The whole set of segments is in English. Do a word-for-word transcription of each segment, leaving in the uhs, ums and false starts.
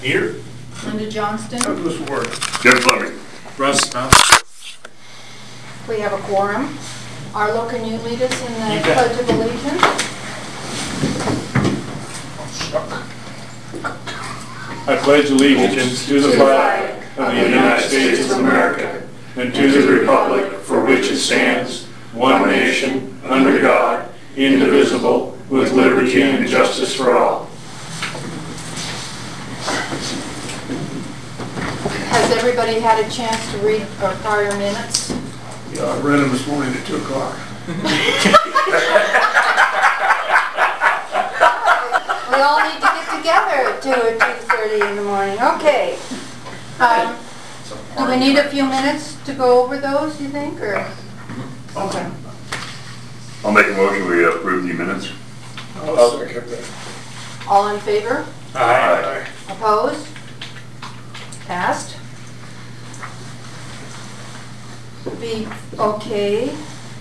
Here. Linda Johnston. Douglas Ward. Jim Fleming. Russ Thomas. We have a quorum. Arlo, can you lead us in the You bet. Pledge of Allegiance? I pledge allegiance to the flag of the United States of America and to the republic for which it stands, one nation, under God, indivisible, with liberty and justice for all. Has everybody had a chance to read our prior minutes? Yeah, I read them this morning at two o'clock. We all need to get together at two or two thirty in the morning. Okay. Um, do we need a few minutes to go over those, you think, or? Okay. I'll make a motion we approve the minutes. I'll second that. All in favor? Aye. Opposed? Passed. Be okay.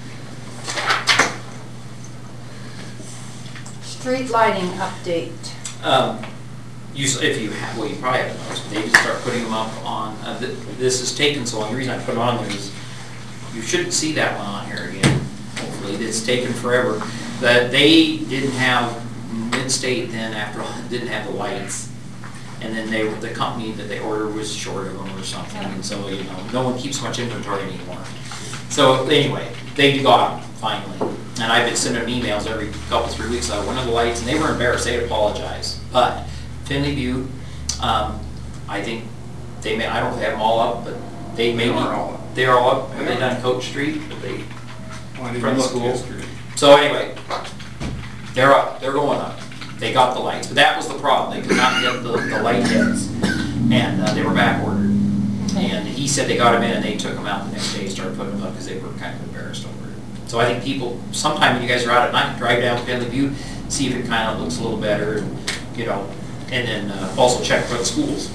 Street lighting update. Um, you, s- if you have, well, you probably haven't noticed, they just start putting them up on, uh, th this is taken so long, the reason I put it on there is, you shouldn't see that one on here again, hopefully, it's taken forever. That they didn't have, Mid-State then, after all, didn't have the lights, and then they, the company that they ordered was short of them or something, and so, you know, no one keeps much inventory anymore. So, anyway, they got them, finally. And I've been sending them emails every couple, three weeks, uh, one of the lights, and they were embarrassed, they apologized. But Finley Butte, um, I think they may, I don't have them all up, but they may be, they're all up. Have they done Coach Street? Have they, from the school? So anyway, they're up, they're going up. They got the lights, but that was the problem, they could not get the, the light heads, and uh, they were back ordered. And he said they got them in and they took them out the next day and started putting them up because they were kind of embarrassed over it. So I think people, sometime when you guys are out at night, drive down to Finley Butte, see if it kind of looks a little better, and, you know, and then uh, also check for the schools.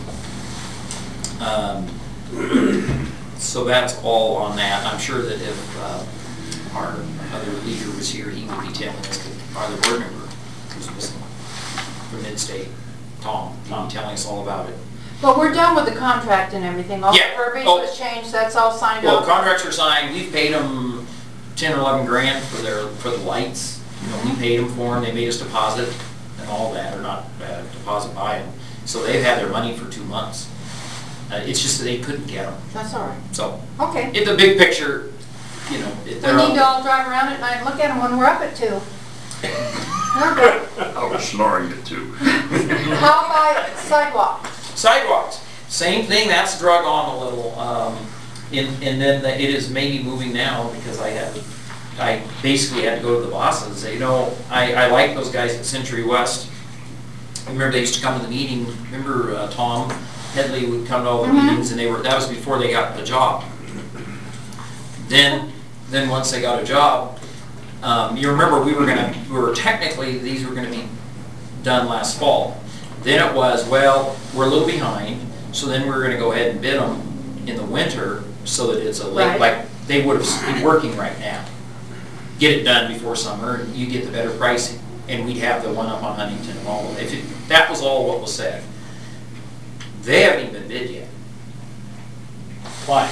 Um, so that's all on that. I'm sure that if uh, our other leader was here, he would be telling us, that our other board member who's missing from Mid-State, Tom, he'd be telling us all about it. But we're done with the contract and everything. All the Yeah. verbiage Oh. was changed, that's all signed Well, off? contracts are signed, we've paid them ten or eleven grand for their, for the lights. You know, we paid them for them, they made us deposit and all that, or not uh, deposit by them. So they've had their money for two months. Uh, it's just that they couldn't get them. That's all right. So, Okay. in the big picture, you know, it- We they're need to up. all drive around at night and look at them when we're up at two. Okay. I was snoring it too. How about sidewalk? Sidewalks, same thing, that's drug on a little. Um, and, and then the- it is maybe moving now because I had, I basically had to go to the boss and say, you know, I, I like those guys at Century West. I remember they used to come to the meeting, remember uh, Tom Headley would come to all the Mhm. meetings, and they were, that was before they got the job. Then, then once they got a job, um, you remember we were gonna, we were technically, these were gonna be done last fall. Then it was, well, we're a little behind, so then we're gonna go ahead and bid them in the winter so that it's a late, Right. like, they would have been working right now. Get it done before summer, and you get the better pricing, and we'd have the one up on Huntington and all of it. If it, that was all what was said. They haven't even been bid yet. Why?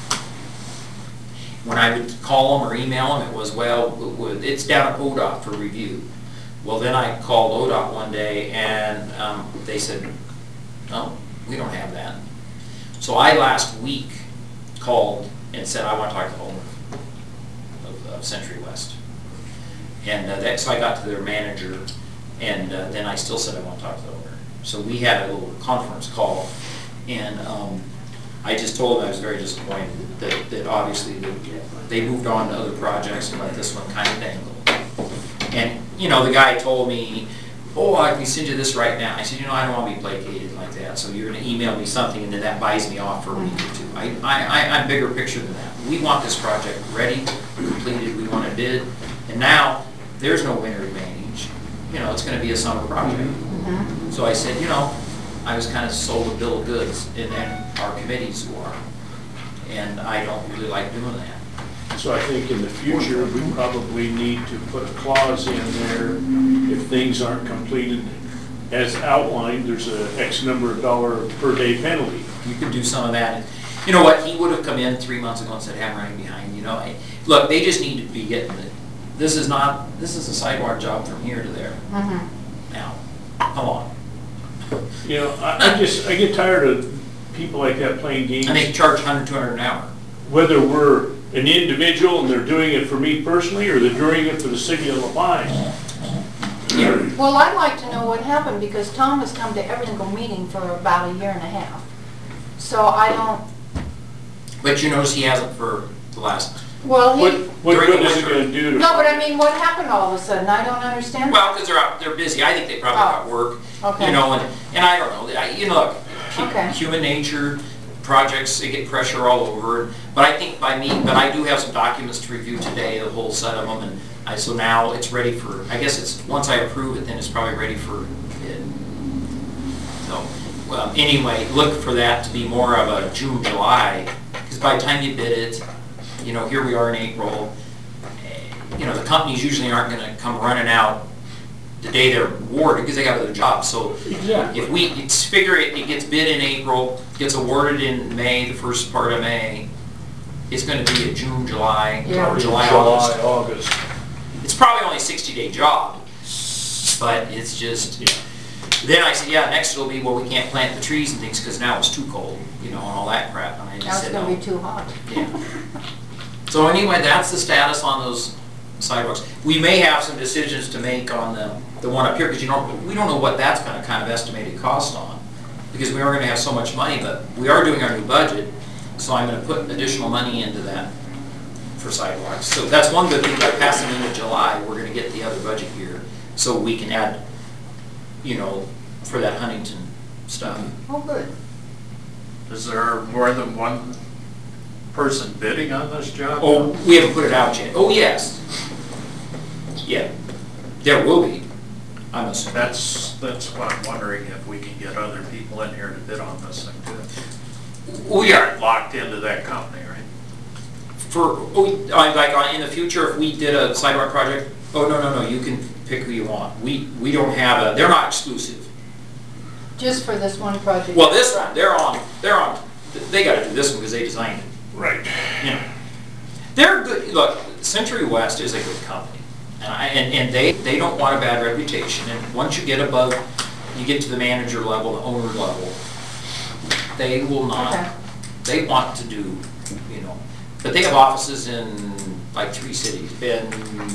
When I would call them or email them, it was, well, it would- it's down at O D O T for review. Well, then I called O D O T one day and um, they said, no, we don't have that. So I last week called and said, I want to talk to the owner of, of Century West. And uh, that, so I got to their manager, and uh, then I still said I want to talk to the owner. So we had a little conference call, and um, I just told them I was very disappointed that, that obviously they, they moved on to other projects and let this one kind of dangle. And, you know, the guy told me, oh, I can send you this right now. I said, you know, I don't want to be placated like that, so you're going to email me something, and then that buys me off for a week or two. I, I, I, I'm bigger picture than that. We want this project ready, completed, we want to bid, and now there's no winter advantage. You know, it's going to be a summer project. Mhm. So I said, you know, I was kind of sold a bill of goods, and then our committees who are, and I don't really like doing that. So I think in the future, we probably need to put a clause in there, if things aren't completed as outlined, there's a X number of dollar per day penalty. You could do some of that. You know what, he would have come in three months ago and said, hey, I'm running behind, you know. I- Look, they just need to be getting it. This is not, this is a sidewalk job from here to there. Mhm. Now, come on. You know, I, I just, I get tired of people like that playing games. And they charge a hundred, two hundred an hour. Whether we're an individual and they're doing it for me personally, or they're doing it for the city of La Pine. Well, I'd like to know what happened, because Tom has come to every single meeting for about a year and a half. So I don't, But you notice he hasn't for the last, well, What, he, what During the good is it winter. gonna do to? no, but I mean, what happened all of a sudden? I don't understand. well, because they're out, they're busy. I think they probably got work. Okay. You know, and, and I don't know, I- you know, look, hu- Okay. human nature, projects, they get pressure all over. But I think by me, but I do have some documents to review today, a whole set of them, and I, so now it's ready for, I guess it's, once I approve it, then it's probably ready for bid. So, well, anyway, look for that to be more of a June, July, because by the time you bid it, you know, here we are in April, eh, you know, the companies usually aren't gonna come running out the day they're awarded, because they got other jobs, so Exactly. if we, it's figure it, it gets bid in April, gets awarded in May, the first part of May, it's gonna be a June, July, Yeah. or July, August. August. It's probably only a sixty day job, but it's just, then I said, yeah, next it'll be, well, we can't plant the trees and things, because now it's too cold, you know, and all that crap, and I Now just it's said gonna no. be too hot. Yeah. So anyway, that's the status on those sidewalks. We may have some decisions to make on the, the one up here, because you know, we don't know what that's gonna kind of estimated cost on, because we are gonna have so much money, but we are doing our new budget, so I'm gonna put additional money into that for sidewalks. So that's one good thing, by passing into July, we're gonna get the other budget here, so we can add, you know, for that Huntington stuff. Oh, good. Is there more than one person bidding on this job? Oh, we haven't put it out yet. Oh, yes. Yeah, there will be, I'm assuming. That's, that's what I'm wondering, if we can get other people in here to bid on this thing too. We are, Locked into that company, right? for, oh, I- like, on- in the future, if we did a sidewalk project, oh, no, no, no, you can pick who you want. We, we don't have a, they're not exclusive. Just for this one project. Well, this one, they're on, they're on, they gotta do this one because they designed it. Right. You know, they're good, look, Century West is a good company. And I, and, and they, they don't want a bad reputation, and once you get above, you get to the manager level, the owner level, they will Okay. not, they want to do, you know, but they have offices in like three cities, Bend,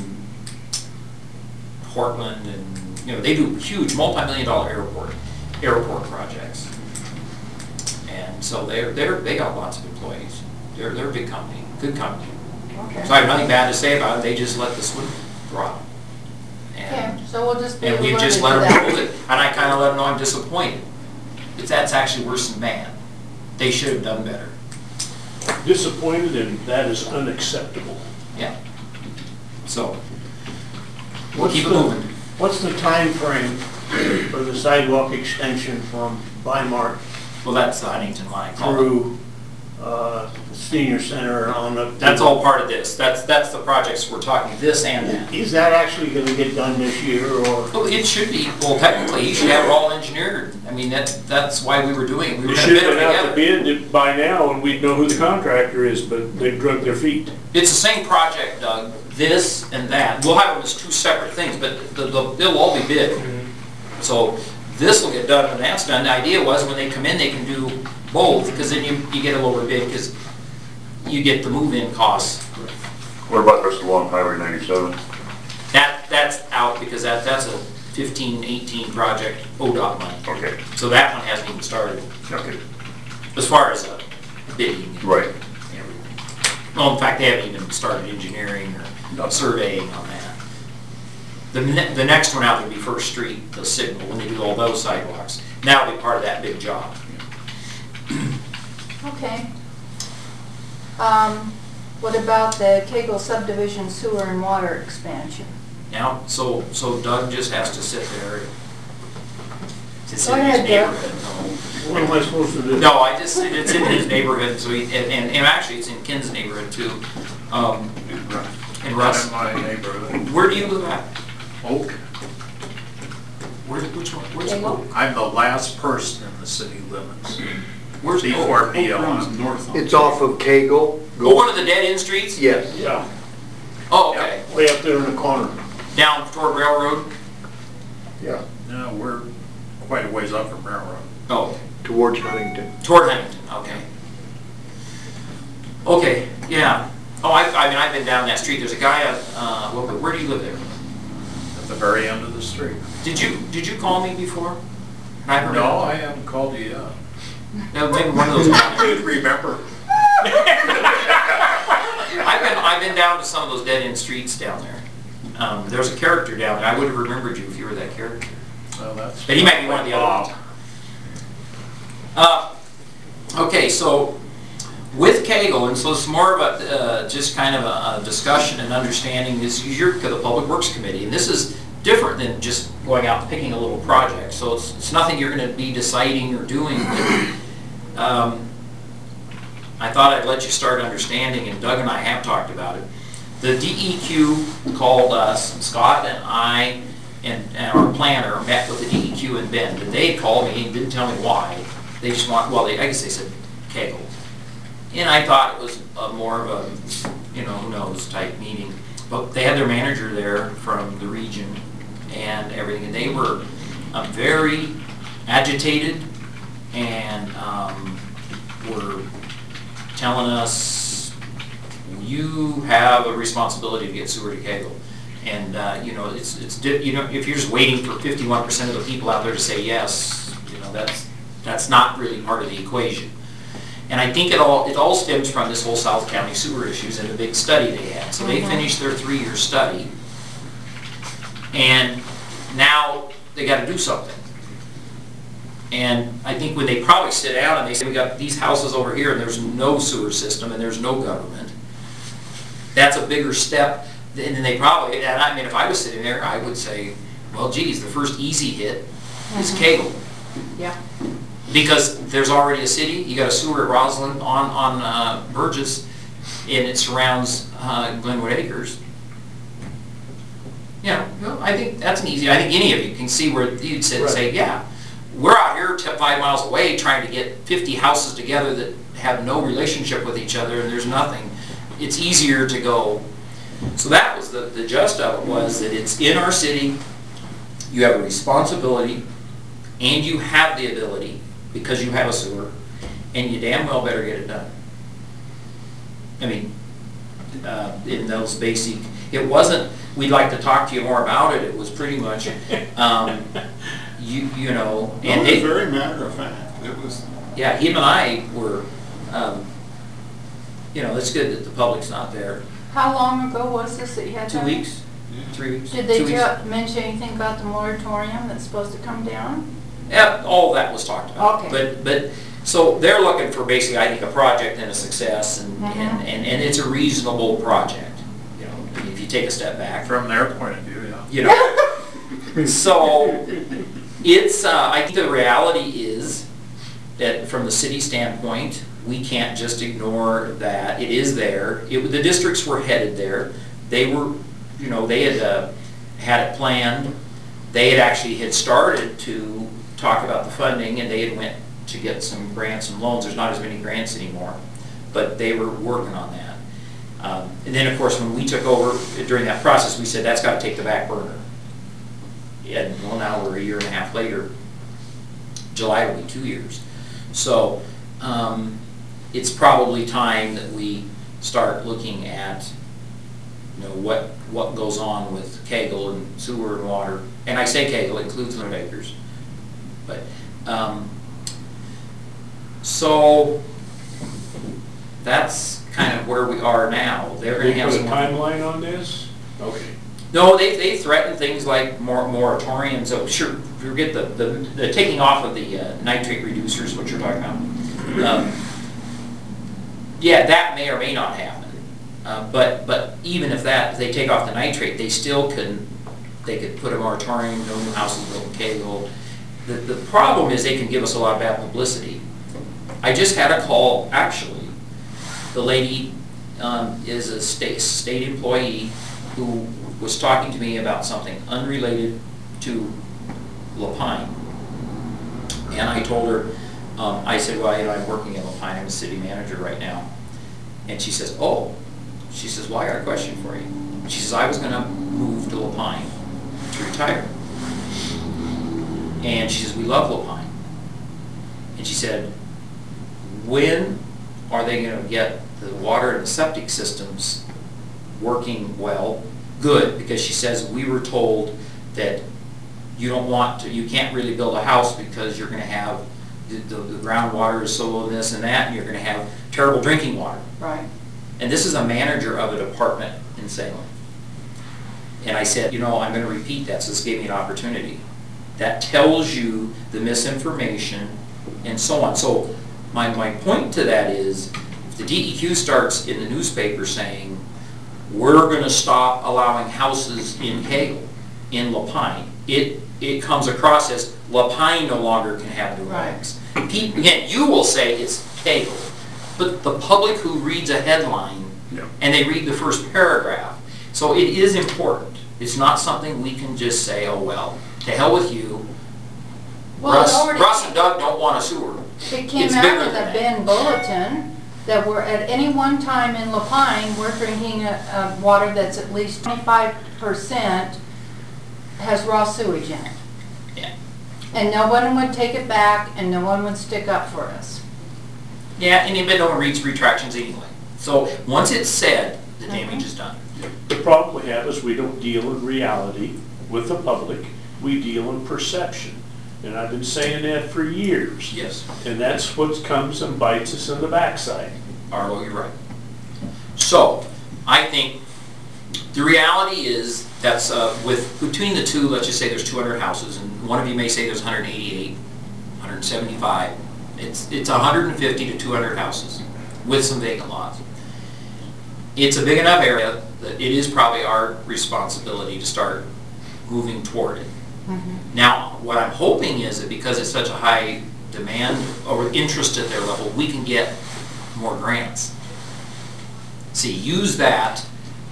Portland, and, you know, they do huge multi-million dollar airport, airport projects. And so they're, they're, they got lots of employees. They're, they're a big company, good company. Okay. So I have nothing bad to say about it, they just let the swim drop. Okay, And, so we'll just be and we've alerted just to let them that. know that, and I kinda let them know I'm disappointed. But that's actually worse than bad. They should have done better. Disappointed, and that is unacceptable. Yeah. So, we'll What's keep it the- moving. What's the time frame for the sidewalk extension from Weimar Well, that's the Huntington line. through uh, the senior center and on up? to- That's all part of this. That's, that's the projects we're talking, this and that. Is that actually gonna get done this year, or? Well, it should be, well, technically, you should have it all engineered. I mean, that, that's why we were doing, it. we were It gonna should bid have it been out to together. bid it by now, and we'd know who the contractor is, but they drug their feet. It's the same project, Doug, this and that. We'll have them as two separate things, but the, the, they'll all be bid. So this will get done when that's done. The idea was when they come in, they can do both, because then you, you get a lower bid, because you get the move-in costs. What about just along Highway ninety-seven? That, that's out, because that, that's a fifteen, eighteen project, O D O T money. Okay, So that one hasn't even started, okay, as far as uh, bidding. right. Everything. Well, in fact, they haven't even started engineering or surveying on that. The, ne- the next one out would be First Street, the signal, when they do all those sidewalks. That'll be part of that big job. Okay. Um, what about the Kegel subdivision sewer and water expansion? Now, so, so Doug just has to sit there. It's Go in his ahead, Doug. neighborhood. What am I supposed to do? No, I just, it's in his neighborhood, so he, and, and and actually it's in Ken's neighborhood too. Um, and Not Russ, in my neighborhood. where do you live at? Oak. Where's, which one, where's, Kegel? I'm the last person in the city limits. where's, oh, Before me on. It's off of Kegel. oh, one of the dead end streets? Yes. Yeah, Oh, okay. way up there in the corner. Down toward Railroad? Yeah. No, we're quite a ways up from Railroad. Oh, Towards Huntington. toward Huntington, okay. Okay, yeah. Oh, I, I mean, I've been down that street. There's a guy, uh, well, where do you live there? At the very end of the street. Did you, did you call me before? And I No, I haven't called you yet. No, maybe one of those. Good, remember. I've been, I've been down to some of those dead end streets down there. Um, there's a character down there. I would have remembered you if you were that character. Well, that's. But he might be one of the other ones. Uh, okay, so with Kegel, and so it's more of a, uh, just kind of a, a discussion and understanding this, you're the Public Works Committee, and this is different than just going out and picking a little project. So it's, it's nothing you're going to be deciding or doing. But, um, I thought I'd let you start understanding, and Doug and I have talked about it. The D E Q called us, Scott and I, and, and our planner met with the D E Q in Bend, and they called me and didn't tell me why. They just want, well, they, I guess they said Kegel. And I thought it was a more of a, you know, who knows type meeting. But they had their manager there from the region and everything, and they were uh, very agitated and um, were telling us, you have a responsibility to get sewer to Kegel. And, uh, you know, it's, it's, you know, if you're just waiting for fifty-one percent of the people out there to say yes, you know, that's, that's not really part of the equation. And I think it all, it all stems from this whole South County sewer issues and a big study they had. So they finished their three-year study, and now they got to do something. And I think when they probably sit down and they say, we got these houses over here and there's no sewer system and there's no government, that's a bigger step. And then they probably, and I mean, if I was sitting there, I would say, well, geez, the first easy hit is Kegel. Yeah. Because there's already a city, you got a sewer at Roslyn on, on uh, Burgess, and it surrounds uh, Glenwood Acres. Yeah, well, I think that's an easy, I think any of you can see where you'd sit and say, yeah, we're out here t five miles away trying to get fifty houses together that have no relationship with each other and there's nothing. It's easier to go. So that was the, the gist of it, was that it's in our city, you have a responsibility, and you have the ability, because you have a sewer, and you damn well better get it done. I mean, uh, in those basic, it wasn't, we'd like to talk to you more about it, it was pretty much, um, you, you know, and It they, was very matter of fact. It was. yeah, him and I were, um, you know, it's good that the public's not there. How long ago was this that you had Two that? weeks, three weeks. Did they two weeks. ju- mention anything about the moratorium that's supposed to come down? Yeah, all that was talked about. Okay. But, but, so they're looking for basically, I think, a project and a success, and, Mhm. and, and and it's a reasonable project, you know, if you take a step back. From their point of view, yeah. You know, so it's, uh, I think the reality is that from the city standpoint, we can't just ignore that. It is there. It, the districts were headed there. They were, you know, they had uh, had it planned. They had actually had started to talk about the funding, and they had went to get some grants and loans. There's not as many grants anymore, but they were working on that. Um, and then, of course, when we took over during that process, we said that's got to take the back burner. And well, now we're a year and a half later. July will be two years. So um, it's probably time that we start looking at, you know, what what goes on with Kegel and sewer and water. And I say Kegel, it includes Glenwood Acres. But um, so that's kind of where we are now. They're going to They have put a some timeline on this? Okay. No, they, they threaten things like mor moratoriums. So sure, forget the, the, the taking off of the uh, nitrate reducers, what you're talking about. Um, yeah, that may or may not happen. Uh, but but even if that, if they take off the nitrate, they still can, they could put a moratorium, no new houses built in Kegel. The, the problem is they can give us a lot of bad publicity. I just had a call, actually. The lady um, is a state, state employee who was talking to me about something unrelated to Lapine. And I told her, um, I said, well, you know, I'm working in Lapine, I'm a city manager right now. And she says, oh, she says, well, I got a question for you. She says, I was gonna move to Lapine to retire. And she says, we love Lapine. And she said, when are they gonna get the water and the septic systems working well? Good, because she says, we were told that you don't want to, you can't really build a house because you're gonna have, the, the, the groundwater is so low and this and that, and you're gonna have terrible drinking water. Right. And this is a manager of a department in Salem. And I said, you know, I'm gonna repeat that, so this gave me an opportunity. That tells you the misinformation and so on. So my, my point to that is, if the D E Q starts in the newspaper saying, we're gonna stop allowing houses in Cagle, in Lapine, it, it comes across as Lapine no longer can have new Right. homes. Pe- Again, you will say it's Cagle, but the public who reads a headline Yeah. and they read the first paragraph. So it is important. It's not something we can just say, oh, well, to hell with you. Well, it Russ, already- Russ and Doug don't want a sewer. It came It's out bigger in the than that. Bend Bulletin that we're, at any one time in Lapine, we're drinking a, a water that's at least twenty-five percent has raw sewage in it. Yeah. And no one would take it back and no one would stick up for us. Yeah, and anybody don't read retractions anyway. So once it's said, the damage is done. The problem we have is we don't deal in reality with the public, we deal in perception. And I've been saying that for years. Yes. And that's what comes and bites us in the backside. Arlo, you're right. So, I think the reality is that's uh, with between the two, let's just say there's two hundred houses, and one of you may say there's one hundred eighty-eight, one hundred seventy-five. It's it's one hundred fifty to two hundred houses with some vacant lots. It's a big enough area that it is probably our responsibility to start moving toward it. Mm-hmm. Now, what I'm hoping is that because it's such a high demand or interest at their level, we can get more grants. See, use that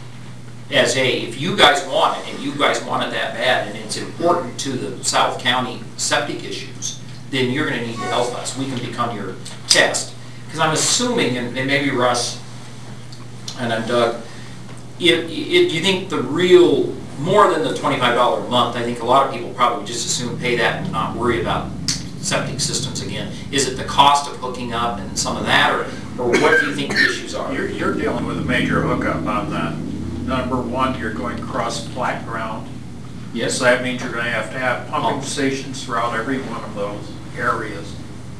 as a, if you guys want it, and you guys want it that bad, and it's important to the South County septic issues, then you're gonna need to help us. We can become your test. Because I'm assuming, and and maybe Russ, and I'm Doug, if, if you think the real, more than the twenty-five dollars a month, I think a lot of people probably just assume pay that and not worry about septic systems again. Is it the cost of hooking up and some of that, or, or what do you think the issues are? You're, you're dealing with a major hookup on that. Number one, you're going across flat ground. Yes. So that means you're gonna have to have pumping Pumps. stations throughout every one of those areas.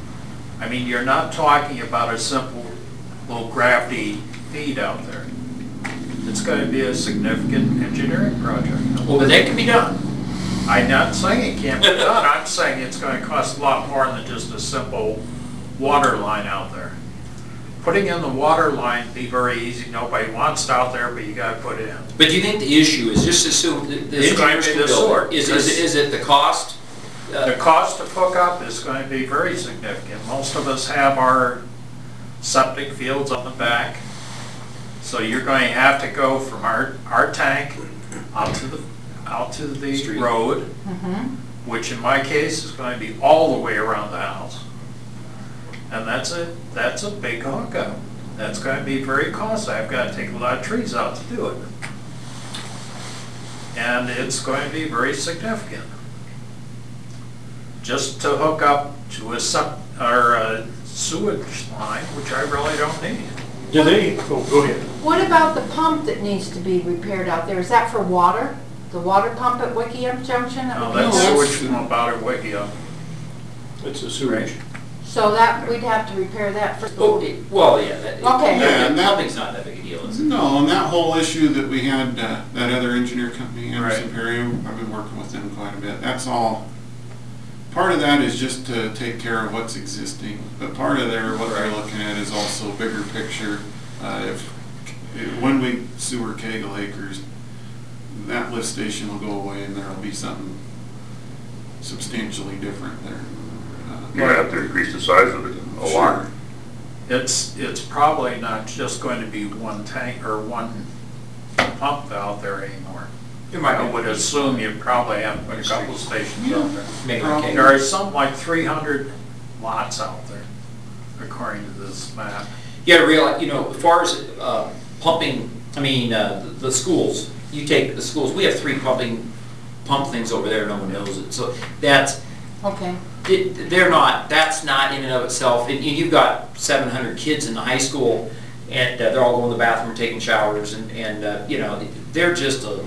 I mean, you're not talking about a simple little gravity feed out there. It's gonna be a significant engineering project. Well, but that can be done. I'm not saying it can't be done, I'm saying it's gonna cost a lot more than just a simple water line out there. Putting in the water line be very easy, nobody wants it out there, but you gotta put it in. But do you think the issue is, just assume that the It's going to engineers be can the build sewer. it. Is, is, it- is it the cost? The Uh, cost of hookup is going to be very significant. Most of us have our septic fields on the back. So you're going to have to go from our, our tank out to the, out to the Street. road, Mm-hmm. which in my case is going to be all the way around the house. And that's a, that's a big hookup. That's going to be very costly. I've got to take a lot of trees out to do it. And it's going to be very significant. Just to hook up to a sep, or a sewage line, which I really don't need. Do they, oh, go ahead. What about the pump that needs to be repaired out there? Is that for water? The water pump at Wickiup Junction? that Now, would that be done? sewage pump out at Wickiup. It's a sewage. So that, we'd have to repair that first. Oh, it- well, yeah. that- Okay. Yeah, and that- Pumping's not that big a deal, is it? No, and that whole issue that we had, uh, that other engineer company, Anderson Right. Perry, I've been working with them quite a bit. That's all, part of that is just to take care of what's existing, but part of their, what they're looking at is also bigger picture. Uh, if, when we sewer Cagle Acres, that lift station will go away and there'll be something substantially different there. Uh, You're gonna have to increase the size of it a lot. Sure. It's, it's probably not just going to be one tank or one pump out there anymore. It might I be. would assume you probably have a couple stations out there. Maybe on There Kegel. are something like three hundred lots out there, according to this map. You gotta realize, you know, as far as uh, pumping, I mean, uh, the the schools, you take the schools, we have three pumping, pump things over there, no one knows it. So that's, Okay. it- they're not, that's not in and of itself, and you've got seven hundred kids in the high school, and uh, they're all going to the bathroom, taking showers, and, and, uh, you know, they're just a,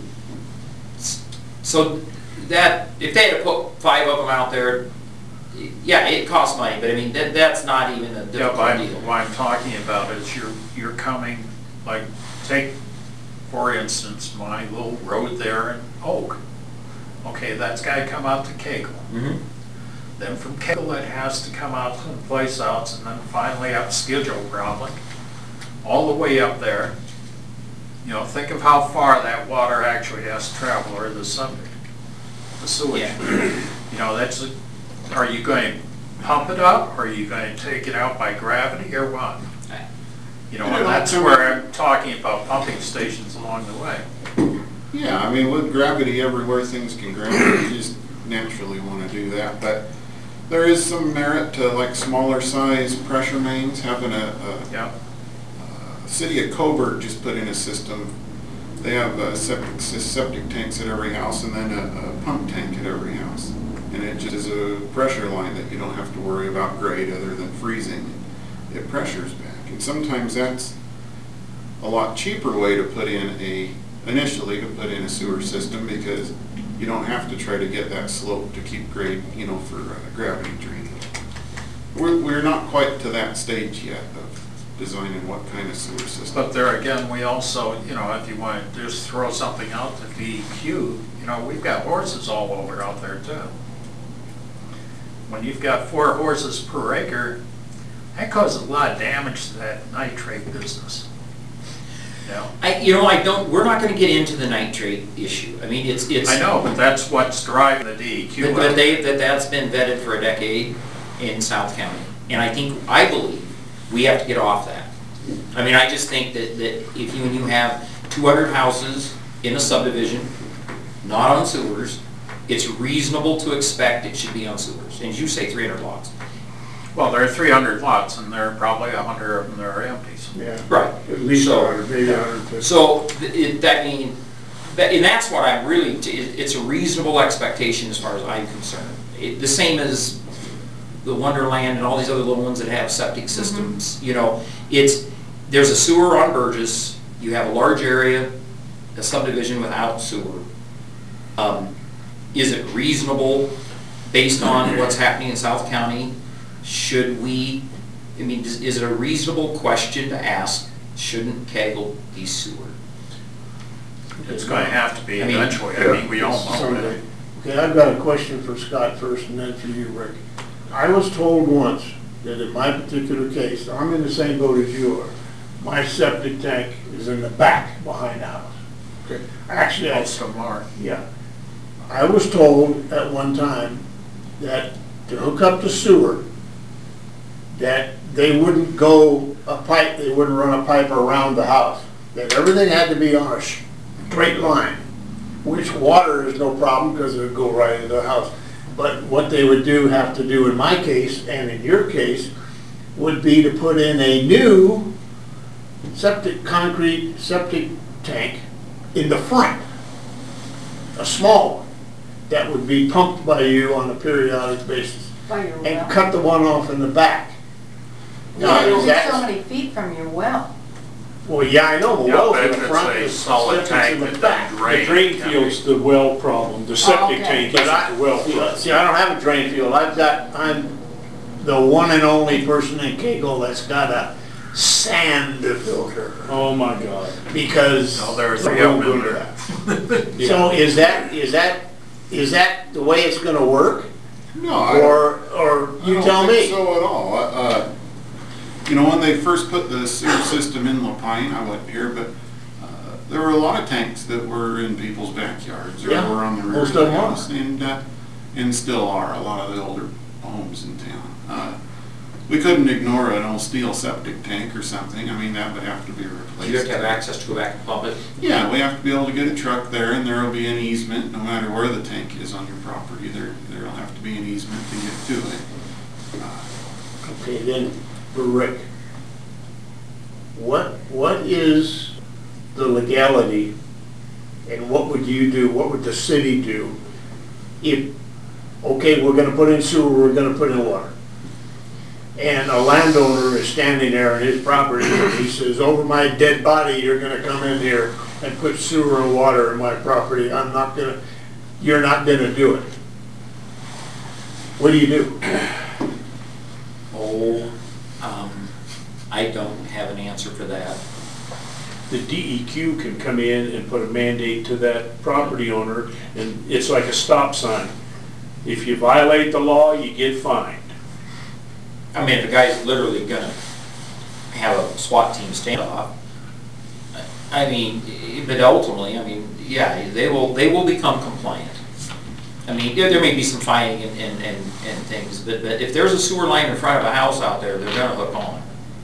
so that, if they had to put five of them out there, yeah, it costs money, but I mean, that, that's not even a Yeah, but difficult I'm- deal. what I'm talking about is you're, you're coming, like, take, for instance, my little road there in Oak. Okay, that's gotta come out to Kegel. Mhm. Then from Kegel, it has to come out someplace else, and then finally up Schedule probably, all the way up there. You know, think of how far that water actually has to travel, or the subject, the sewage. Yeah. You know, that's, a- are you going to pump it up, or are you going to take it out by gravity, or what? You know, and that's where I'm talking about pumping stations along the way. Yeah, I mean, with gravity everywhere, things can gravity, you just naturally want to do that, but there is some merit to like smaller size pressure mains, having a, a Yeah, Uh, City of Coburg just put in a system. They have uh, septic, septic tanks at every house and then a, a pump tank at every house. And it just is a pressure line that you don't have to worry about grade other than freezing. It pressures back. And sometimes that's a lot cheaper way to put in a, initially to put in a sewer system, because you don't have to try to get that slope to keep grade, you know, for uh, gravity drainage. We're, we're not quite to that stage yet of designing what kind of sewer system. but there again, we also, you know, if you want to just throw something out to D E Q, you know, we've got horses all over out there too. When you've got four horses per acre, that causes a lot of damage to that nitrate business. You know? I, you know, I don't, we're not gonna get into the nitrate issue. I mean, it's, it's. I know, but that's what's driving the D E Q. That, out that they, there. that that's been vetted for a decade in South County. And I think, I believe, we have to get off that. I mean, I just think that, that if you, when you have two hundred houses in a subdivision, not on sewers, it's reasonable to expect it should be on sewers. And you say three hundred lots. Well, there are three hundred lots, and there are probably a hundred of them that are empty. so- Yeah. Right. At least So- a hundred, maybe a hundred and fifty. So, th- it, that mean, that, and that's what I'm really, it, it's a reasonable expectation as far as I'm concerned. It, the same as the Wonderland and all these other little ones that have septic systems, you know, it's, there's a sewer on Burgess, you have a large area, a subdivision without sewer. Um, is it reasonable, based on what's happening in South County? Should we, I mean, is, is it a reasonable question to ask, shouldn't Kegel be sewered? It's going to have to be I mean- eventually. I mean, we all know Someday. that. Okay, I've got a question for Scott first and then for you, Rick. I was told once that in my particular case, I'm in the same boat as you are. My septic tank is in the back behind the house. Okay, actually, I, Most of them are. yeah. I was told at one time that to hook up the sewer, that they wouldn't go a pipe, they wouldn't run a pipe around the house. That everything had to be on a straight line, which water is no problem because it would go right into the house. But what they would do, have to do in my case and in your case, would be to put in a new septic, concrete septic tank in the front, a small one, that would be pumped by you on a periodic basis, By your and well. cut the one off in the back. Now, You're is only that- so many feet from your well. Well, yeah, I know, the Yeah, well's but in if the it's front, a the solid septic's tank in the that back. doesn't The drain. drain field's the well problem, the septic okay. tank But isn't I- the well see, problem. See, I don't have a drain field, I've got, I'm the one and only person in Kegel that's got a sand filter, Oh, my God. No, because. Oh, there are we're three of them real in good there. at that. So is that, is that, is that the way it's gonna work? No, I don't. Or, or you I tell don't think me? so at all. Uh, uh, You know, when they first put the sewer system in Lapine, I wasn't here, but uh, there were a lot of tanks that were in people's backyards or Yeah, were on the rear most of the of them are. house, and, uh, and still are, a lot of the older homes in town. Uh, we couldn't ignore an old steel septic tank or something. I mean, that would have to be replaced. You have to have access to go back and pump it. Yeah, we have to be able to get a truck there, and there will be an easement, no matter where the tank is on your property. There, there'll have to be an easement to get to it. Uh, Okay, then, for Rick, what, what is the legality, and what would you do, what would the city do if, okay, we're gonna put in sewer, we're gonna put in water, and a landowner is standing there on his property, and he says, over my dead body, you're gonna come in here and put sewer and water in my property, I'm not gonna, you're not gonna do it. What do you do? Oh, um, I don't have an answer for that. The D E Q can come in and put a mandate to that property owner, and it's like a stop sign. If you violate the law, you get fined. I mean, if a guy's literally gonna have a SWAT team standoff, I mean, but ultimately, I mean, yeah, they will, they will become compliant. I mean, yeah, there may be some fighting and, and, and, and things, but, but if there's a sewer line in front of a house out there, they're gonna hook on.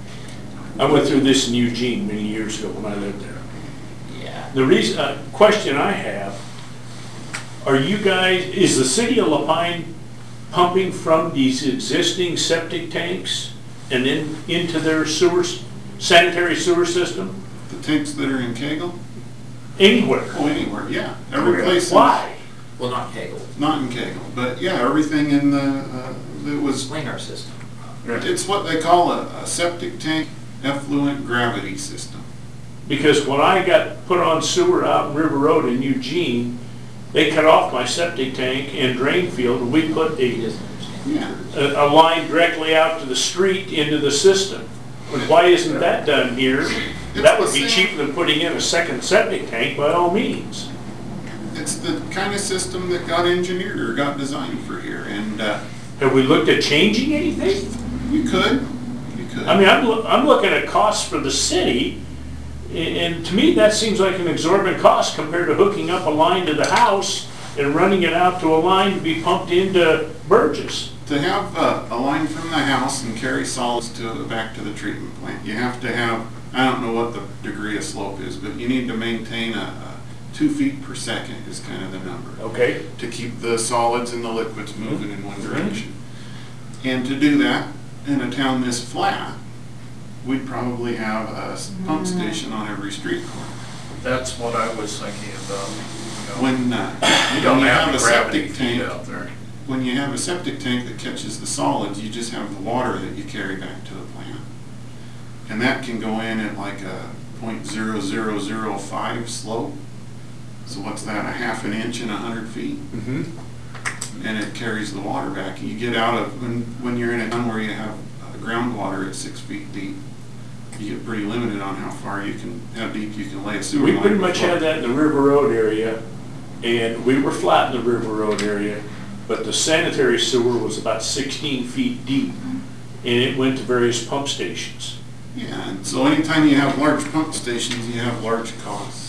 I went through this in Eugene many years ago when I lived there. Yeah. The reason, uh, question I have, are you guys, is the city of Lapine pumping from these existing septic tanks and then into their sewers, sanitary sewer system? The tanks that are in Kegel? Anywhere? Oh, anywhere, yeah. Every place. in- Why? Well, not Kegel, Not in Kegel, but yeah, everything in the, uh, that was, planar system. it's what they call a, a septic tank effluent gravity system. Because when I got put on sewer out in River Road in Eugene, they cut off my septic tank and drain field, and we put He a, doesn't understand. Yeah. a a line directly out to the street into the system. And why isn't that done here? That would be cheaper than putting in a second septic tank by all means. It's the kind of system that got engineered or got designed for here, and uh, Have we looked at changing anything? you could, you could. I mean, I'm, loo- I'm looking at costs for the city, a- and to me, that seems like an exorbitant cost compared to hooking up a line to the house and running it out to a line to be pumped into Burgess. To have uh, a line from the house and carry solids to, back to the treatment plant, you have to have, I don't know what the degree of slope is, but you need to maintain a, a two feet per second is kind of the number. Okay? To keep the solids and the liquids moving in one direction. And to do that, in a town this flat, we'd probably have a s- pump station on every street corner. That's what I was thinking about. you know. When, uh, You don't when you have have the a gravity septic feed tank, out there. when you have a septic tank that catches the solids, you just have the water that you carry back to the plant. And that can go in at like a point zero zero zero five slope. So what's that, a half an inch in a hundred feet? Mm-hmm. And it carries the water back. You get out of, when, when you're in a town where you have uh, groundwater at six feet deep, you get pretty limited on how far you can, how deep you can lay a sewer line. We pretty much before- had that in the River Road area, and we were flat in the River Road area, but the sanitary sewer was about sixteen feet deep, and it went to various pump stations. Yeah, and so anytime you have large pump stations, you have large costs.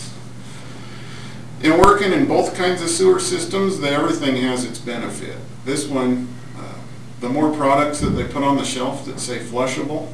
In working in both kinds of sewer systems, they, everything has its benefit. This one, uh, the more products that they put on the shelf that say flushable,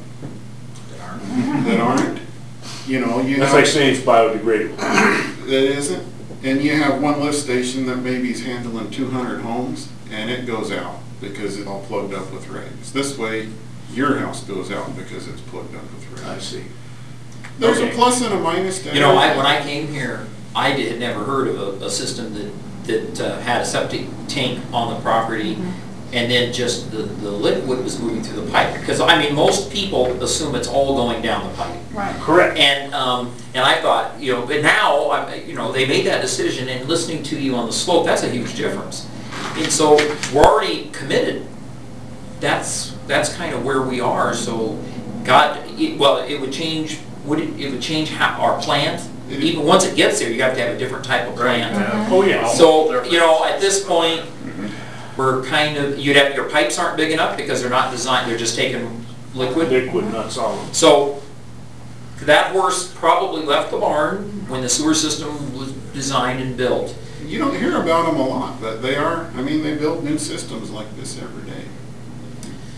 that aren't, you know, you That's have, like saying it's biodegradable. that isn't, and you have one lift station that maybe is handling two hundred homes, and it goes out because it's all plugged up with regs. This way, your house goes out because it's plugged up with regs. I see. There's a Okay. plus and a minus to You know, I, everything. when I came here, I did, had never heard of a, a system that, that uh, had a septic tank on the property, and then just the, the liquid was moving through the pipe. Because, I mean, most people assume it's all going down the pipe. Right. Correct. And, um, and I thought, you know, but now, I- you know, they made that decision, and listening to you on the slope, that's a huge difference. And so, we're already committed. That's, that's kind of where we are, so, God, it- well, it would change, would it, it would change how, our plant? Even once it gets there, you have to have a different type of Right, plant. yeah. Oh, yeah. So, you know, at this point, we're kind of, you'd have, your pipes aren't big enough because they're not designed, they're just taking liquid. Liquid, not solid. So, that horse probably left the barn when the sewer system was designed and built. You don't hear about them a lot, but they are, I mean, they build new systems like this every day.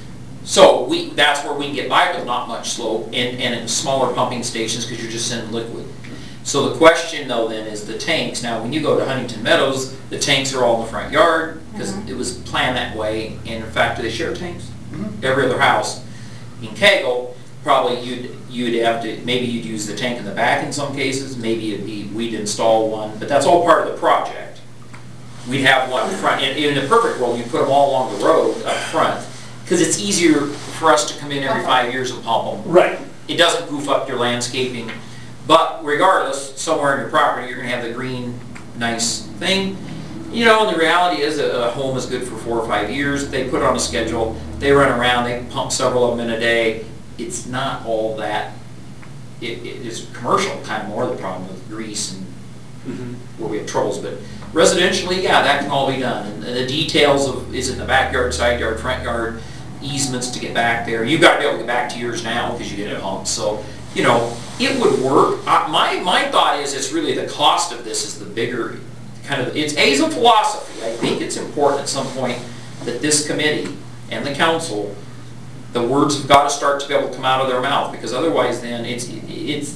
So we, that's where we can get by with not much slope and, and in smaller pumping stations because you're just sending liquid. So the question though then is the tanks. Now when you go to Huntington Meadows, the tanks are all in the front yard because it was planned that way. And in fact, do they share tanks? Mhm. Every other house. In Kegel, probably you'd, you'd have to, maybe you'd use the tank in the back in some cases. Maybe it'd be, we'd install one, but that's all part of the project. We'd have one in front. And in the perfect world, you put them all along the road up front because it's easier for us to come in every five years and pump them. Right. It doesn't goof up your landscaping. But regardless, somewhere in your property, you're going to have the green, nice thing. You know, and the reality is a, a home is good for four or five years. They put it on a schedule. They run around. They pump several of them in a day. It's not all that. It, it is commercial kind of more the problem with grease and Mhm. where we have troubles. But residentially, yeah, that can all be done. And the details of is it in the backyard, side yard, front yard, easements to get back there. You've got to be able to get back to yours now because you get a pump. So, you know, it would work. Uh, my, my thought is it's really the cost of this is the bigger kind of, it's A's a philosophy. I think it's important at some point that this committee and the council, the words have got to start to be able to come out of their mouth because otherwise then it's, it's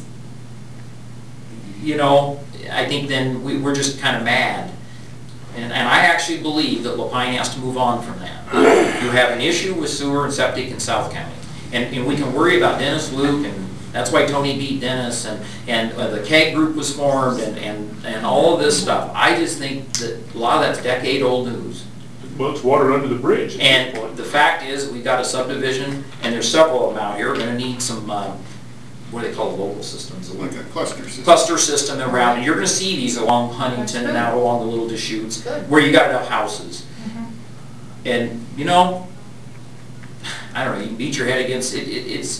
you know, I think then we, we're just kind of mad. And, and I actually believe that Lapine has to move on from that. You have an issue with sewer and septic in South County. And, and we can worry about Dennis Luke, and that's why Tony beat Dennis, and, and uh, the K group was formed, and, and, and all of this stuff. I just think that a lot of that's decade-old news. Well, it's water under the bridge at this And point. the fact is, we've got a subdivision, and there's several of them out here, we're gonna need some, uh, what do they call the local systems? Like a cluster system. Cluster system around, and you're gonna see these along Huntington and out along the little Deschutes, Good. where you got enough houses. And, you know, I don't know, you can beat your head against it, it, it's,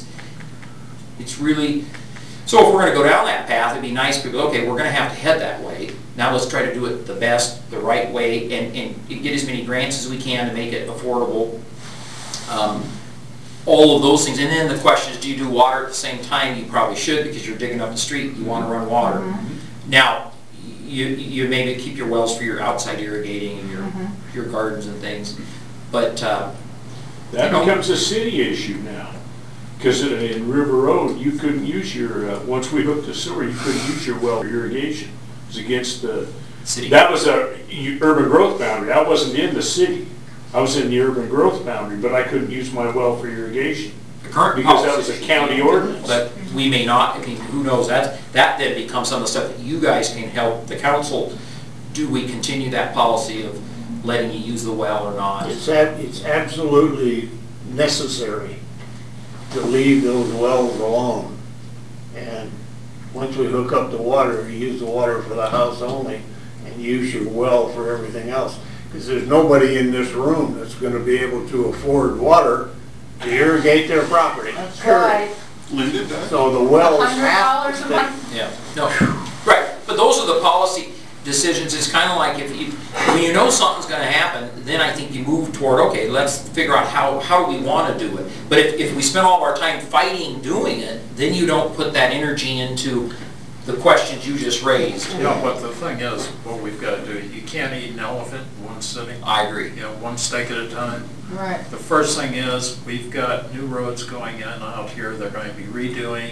it's really, so if we're gonna go down that path, it'd be nice people, okay, we're gonna have to head that way. Now let's try to do it the best, the right way, and, and get as many grants as we can to make it affordable. Um, all of those things, and then the question is, do you do water at the same time? You probably should, because you're digging up the street, you wanna run water. Now, you, you maybe keep your wells for your outside irrigating and your, your gardens and things, but, uh, That you know, becomes a city issue now. Because in River Road, you couldn't use your, uh, once we hooked the sewer, you couldn't use your well for irrigation. It was against the, city. that was a u- urban growth boundary. I wasn't in the city. I was in the urban growth boundary, but I couldn't use my well for irrigation. The current Because that policy was a county ordinance. But we may not, I mean, who knows, that, that then becomes some of the stuff that you guys can help the council. Do we continue that policy of letting you use the well or not? It's, ab- it's absolutely necessary to leave those wells alone. And once we hook up the water, you use the water for the house only and use your well for everything else. Because there's nobody in this room that's gonna be able to afford water to irrigate their property. That's Period. right. Linda does. So the wells Hundred have dollars to a stay. month. Yeah, no, right, but those are the policy decisions. It's kind of like if you, when you know something's gonna happen, then I think you move toward, okay, let's figure out how, how do we wanna do it. But if, if we spend all of our time fighting doing it, then you don't put that energy into the questions you just raised. You know, but the thing is, what we've got to do, you can't eat an elephant in one sitting, I agree. you know, one steak at a time. Right. The first thing is, we've got new roads going in out here, they're going to be redoing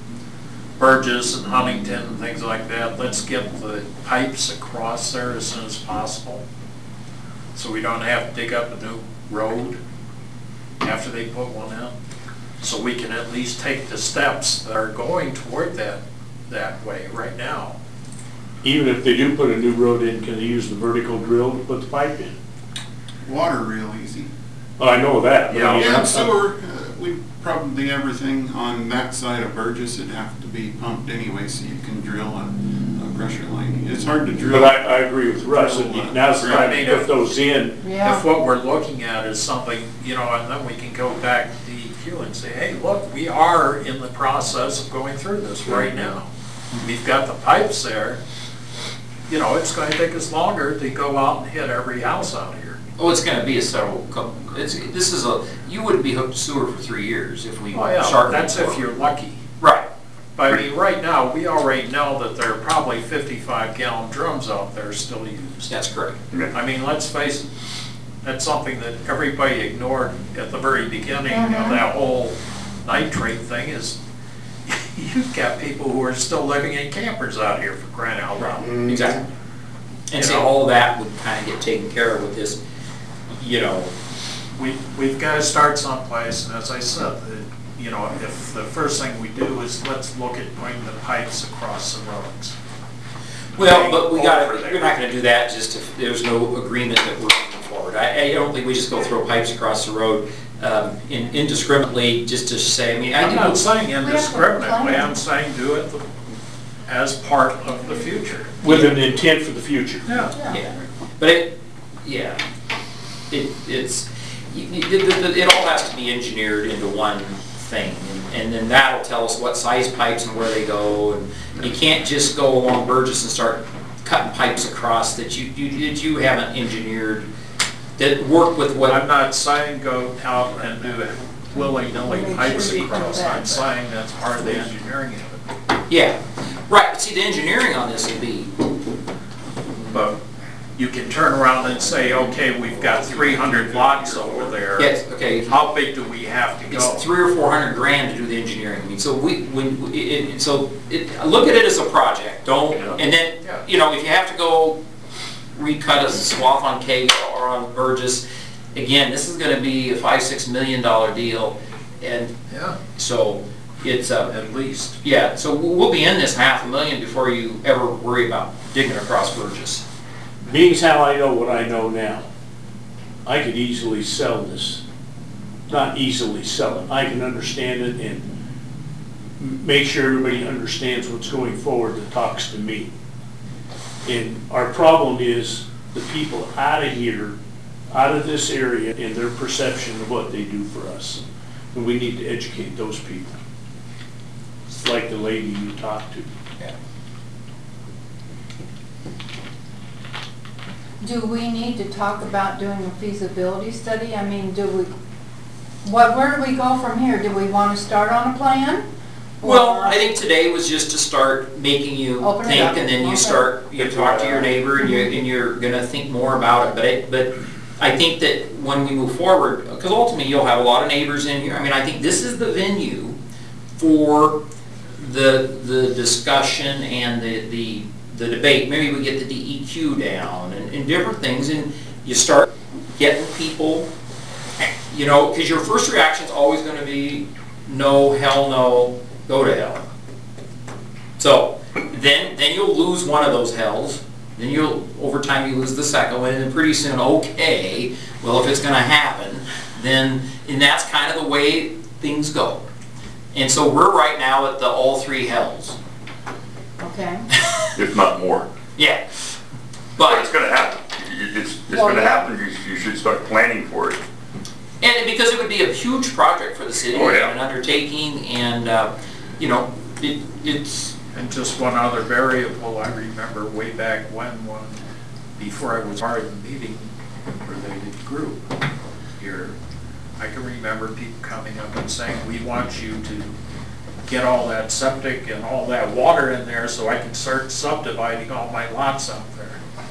Burgess and Huntington and things like that. Let's get the pipes across there as soon as possible, so we don't have to dig up a new road after they put one in. So we can at least take the steps that are going toward that, that way right now. Even if they do put a new road in, can they use the vertical drill to put the pipe in? Water real easy. Oh, I know that. but I mean, Yeah, I'm- sewer, uh, we probably everything on that side of Burgess would have to be pumped anyway, so you can drill a, a pressure line. It's hard to drill. But I, I agree with Russ, and now's the time to put those in. If Yeah. what we're looking at is something, you know, and then we can go back to D E Q and say, hey, look, we are in the process of going through this right now. We've got the pipes there. You know, it's going to take us longer to go out and hit every house out here. Oh, it's gonna be a several, couple, it's, this is a, you wouldn't be hooked to sewer for three years if we Oh, yeah, start. that's if you're lucky. Right. But I mean, right now, we already know that there are probably fifty-five gallon drums out there still used. That's correct. I mean, let's face it, that's something that everybody ignored at the very beginning of Mhm. that whole nitrate thing is you've got people who are still living in campers out here for crying out loud. Exactly. And You see, know? all of that would kind of get taken care of with this, you know, We, we've got to start someplace, and as I said, the- you know, if the first thing we do is let's look at putting the pipes across the roads. well, but we Over gotta, there. we're not gonna do that just if there's no agreement that we're moving forward. I, I don't think we just go throw pipes across the road um, in- indiscriminately, just to say, I mean, I I'm do. not saying have to indiscriminately, plan. I'm saying do it as part of the future. With an intent for the future. Yeah. Yeah, but it, yeah, it, it's, you- you- it, it, it all has to be engineered into one thing, and, and then that'll tell us what size pipes and where they go, and you can't just go along Burgess and start cutting pipes across that you, you, that you haven't engineered, that work with I'm what, not saying go out and do willy-nilly pipes across, I'm saying that's part of the engineering of it. yeah, right, see, the engineering on this will be, But you can turn around and say, okay, we've got three hundred lots over there. yes, okay, How big do we have to it's go? three or four hundred grand to do the engineering. I mean, so we, when, it, it- so, it, look at it as a project, don't, and then, Yeah. you know, if you have to go recut a swath on Cagle or on Burgess, again, this is gonna be a five, six million dollar deal, and Yeah, so, it's, uh, at least. yeah, so we'll we'll be in this half a million before you ever worry about digging across Burgess. Being as how I know what I know now, I could easily sell this. Not easily sell it, I can understand it and m- make sure everybody understands what's going forward that talks to me. And our problem is the people out of here, out of this area, and their perception of what they do for us. And we need to educate those people. It's like the lady you talked to. Yeah. Do we need to talk about doing a feasibility study? I mean, do we, what, where do we go from here? Do we want to start on a plan? Well, Or- I think today was just to start making you Open it think, up. and then you Okay. start, you talk to your neighbor, and you're, and you're gonna think more about it, but it, but I think that when we move forward, because ultimately you'll have a lot of neighbors in here, I mean, I think this is the venue for the, the discussion and the, the, the debate. Maybe we get the D E Q down and, and different things, and you start getting people, you know, because your first reaction's always gonna be, no, hell no, go to hell. So, then, then you'll lose one of those hells, then you'll, over time you lose the second one, and then pretty soon, okay, well, if it's gonna happen, then, and that's kind of the way things go. And so we're right now at the all three hells. Okay. if not more. Yeah. But it's But, gonna happen. You- It's, it's Well, gonna yeah. happen, you, you should start planning for it. and because it would be a huge project for the city, Oh, yeah. and an undertaking, and, uh, you know, it, it's, And just one other variable, I remember way back when, when, before I was part of the meeting related group here, I can remember people coming up and saying, we want you to get all that septic and all that water in there so I can start subdividing all my lots out there.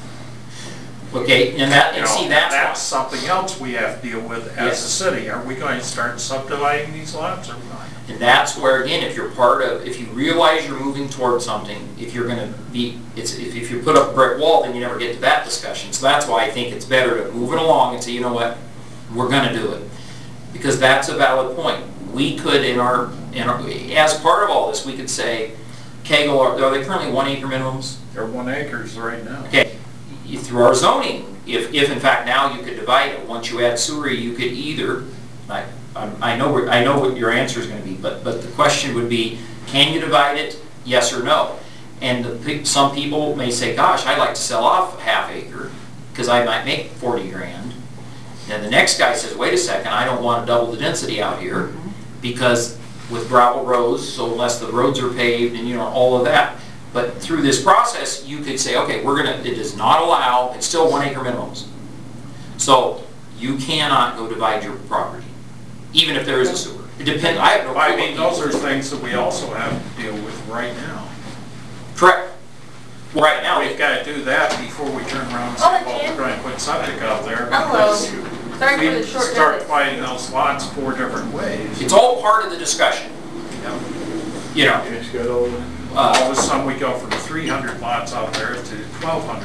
okay, and that, You and know, see, that's that's why. something else we have to deal with as a Yes. city. Are we going to start subdividing these lots or not? And that's where, again, if you're part of, if you realize you're moving towards something, if you're gonna be, it's, if, if you put up a brick wall, then you never get to that discussion. So that's why I think it's better to move it along and say, you know what, we're gonna do it. Because that's a valid point. We could, in our, in our, as part of all this, we could say, Cagle, are, are they currently one acre minimums? They're one acres right now. Okay, you- through our zoning, if, if in fact now you could divide it, once you add sewer, you could either, I, I'm- I know, where- I know what your answer is gonna be, but, but the question would be, can you divide it, yes or no? And the pe- some people may say, gosh, I'd like to sell off a half acre, because I might make forty grand. And the next guy says, wait a second, I don't want to double the density out here, because with gravel roads, so unless the roads are paved and, you know, all of that. But through this process, you could say, okay, we're gonna, it does not allow, it's still one acre minimums. So you cannot go divide your property, even if there is a sewer. It depends, I have no clue. I mean, what those are people- things that we also have to deal with right now. Correct. Right now, We've got to do that before we turn around and say, Oh, well, Jan. we're going to put septic out there. Hello. because Sorry for we the short start notice. dividing those lots four different ways. it's all part of the discussion, Yep. you know. It's got all the- All Uh, of a sudden, we go from three hundred lots out there to twelve hundred.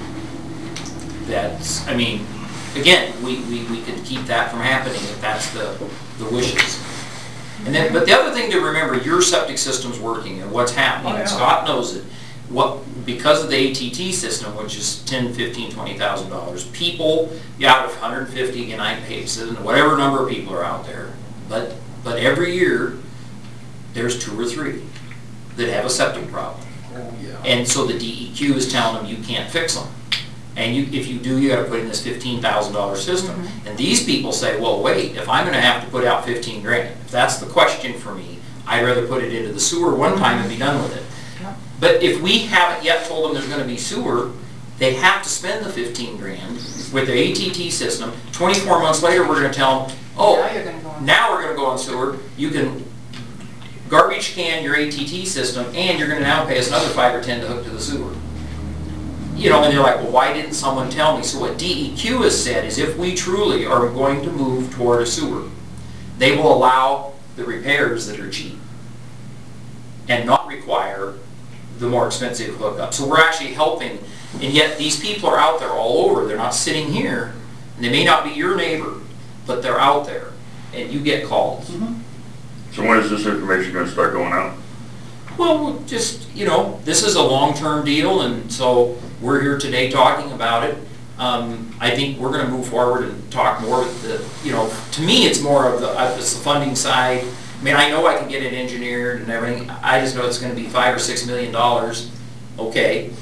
That's, I mean, again, we, we, we could keep that from happening if that's the, the wishes. And then, but the other thing to remember, your septic system's working and what's happening, Oh, and yeah. Scott knows it. What, because of the A T T system, which is ten, fifteen, twenty thousand dollars, people, yeah, out of one hundred fifty, again, I paid, whatever number of people are out there, but, but every year, there's two or three that have a septic problem. Oh, yeah. And so the D E Q is telling them you can't fix them. And you, if you do, you gotta put in this fifteen thousand dollar system. And these people say, well, wait, if I'm gonna have to put out fifteen grand, if that's the question for me, I'd rather put it into the sewer one time and be done with it. But if we haven't yet told them there's gonna be sewer, they have to spend the fifteen grand with their A T T system. twenty-four months later, we're gonna tell them, oh, Now you're gonna go on. now we're gonna go on sewer, you can garbage can your A T T system, and you're gonna now pay us another five or ten to hook to the sewer. You know, and they're like, well, why didn't someone tell me? So what D E Q has said is if we truly are going to move toward a sewer, they will allow the repairs that are cheap and not require the more expensive hookup. So we're actually helping, and yet these people are out there all over. They're not sitting here, and they may not be your neighbor, but they're out there, and you get calls. So when is this information gonna start going out? Well, just, you know, this is a long-term deal, and so we're here today talking about it. Um, I think we're gonna move forward and talk more with the, you know, to me, it's more of the, uh, it's the funding side. I mean, I know I can get it engineered and everything, I just know it's gonna be five or six million dollars, okay.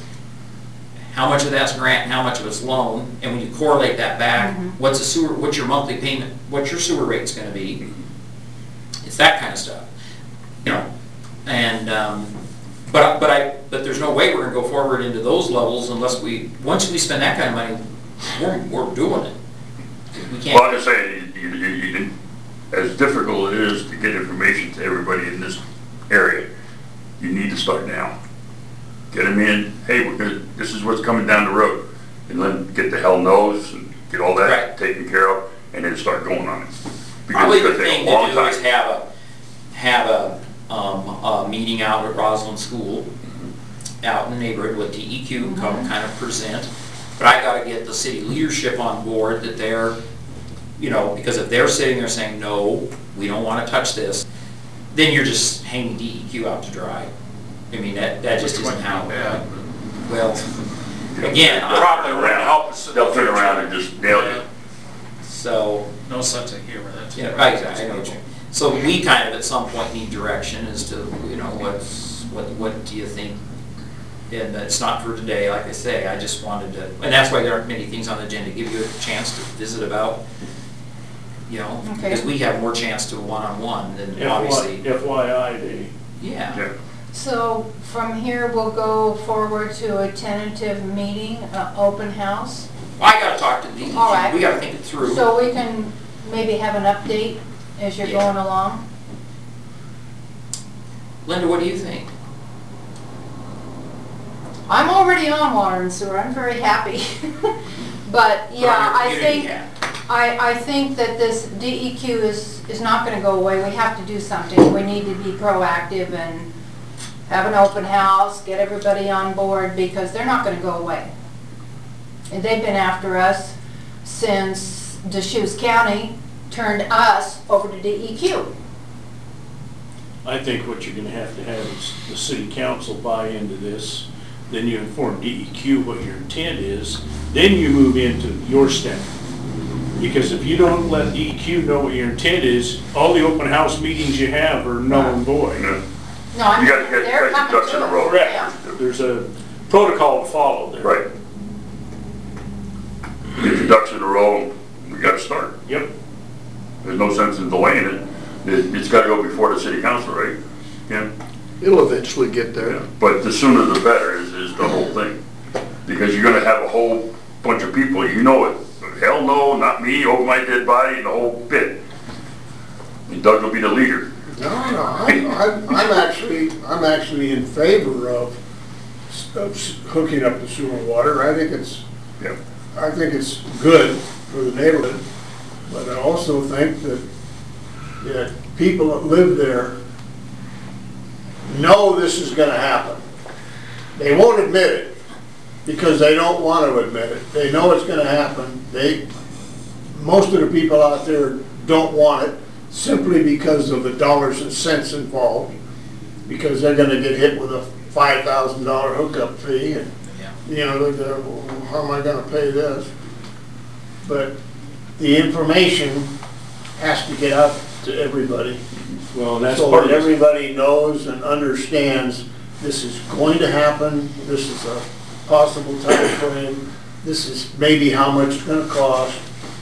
How much of that's grant and how much of it's loan, and when you correlate that back, what's a sewer, what's your monthly payment, what's your sewer rate's gonna be? It's that kind of stuff, you know, and, um, but, but I, but there's no way we're gonna go forward into those levels unless we, once we spend that kind of money, we're, we're doing it. We can't. Well, I'm just saying, you, you, you didn't, as difficult it is to get information to everybody in this area, you need to start now. Get them in, hey, we're gonna, this is what's coming down the road, and then get the hell knows, and get all that Right. taken care of, and then start going on it. Because Probably it's the gonna take thing a long to do is time. have a, have a, um, a meeting out at Roslyn School, out in the neighborhood with D E Q, come kind of present. But I gotta get the city leadership on board that they're, you know, because if they're sitting there saying, no, we don't wanna touch this, then you're just hanging D E Q out to dry. I mean, that, that just Which isn't wouldn't how. be bad. Well, again, I- Probably wouldn't help us in the They'll turn future. around and just nail it. so, No sense of humor, that's. yeah, right, exactly, I know what you mean. So we kind of at some point need direction as to, you know, what's, what, what do you think? And it's not for today, like I say, I just wanted to, and that's why there aren't many things on the agenda, give you a chance to visit about, you know, Okay. because we have more chance to one-on-one than obviously, F Y I day. yeah. Yeah. So from here, we'll go forward to a tentative meeting, uh, open house. I gotta talk to the, All right. we gotta think it through. So we can maybe have an update as you're Yeah. going along? Linda, what do you think? I'm already on water and sewer, I'm very happy. But, yeah, I think, Yeah. I, I think that this D E Q is, is not gonna go away. We have to do something. We need to be proactive and have an open house, get everybody on board, because they're not gonna go away. And they've been after us since Deschutes County turned us over to D E Q. I think what you're gonna have to have is the city council buy into this, then you inform D E Q what your intent is, then you move into your step. Because if you don't let D E Q know what your intent is, all the open house meetings you have are null and void. Yeah. No, I'm, You gotta get- they're you gotta coming get ducks to in a us. row. Yeah. Correct. There's a protocol to follow there. Right. Get the ducks in a row, we gotta start. Yep. There's no sense in delaying it. It, it's gotta go before the city council, right? Yeah. It'll eventually get there. But the sooner the better is, is the whole thing. Because you're gonna have a whole bunch of people, you know it. Hell no, not me, over my dead body, and the whole bit. And Doug will be the leader. No, no, I'm, I'm, I'm actually, I'm actually in favor of of s- hooking up the sewer and water. I think it's, Yep. I think it's good for the neighborhood, but I also think that, that people that live there know this is gonna happen. They won't admit it, because they don't want to admit it. They know it's gonna happen. They, most of the people out there don't want it, simply because of the dollars and cents involved, because they're gonna get hit with a five thousand dollar hookup fee, and, Yeah. you know, they're, gonna, well, how am I gonna pay this? But the information has to get out to everybody, Well, and that's so part that of it. everybody knows and understands this is going to happen, this is a possible time frame, this is maybe how much it's gonna cost,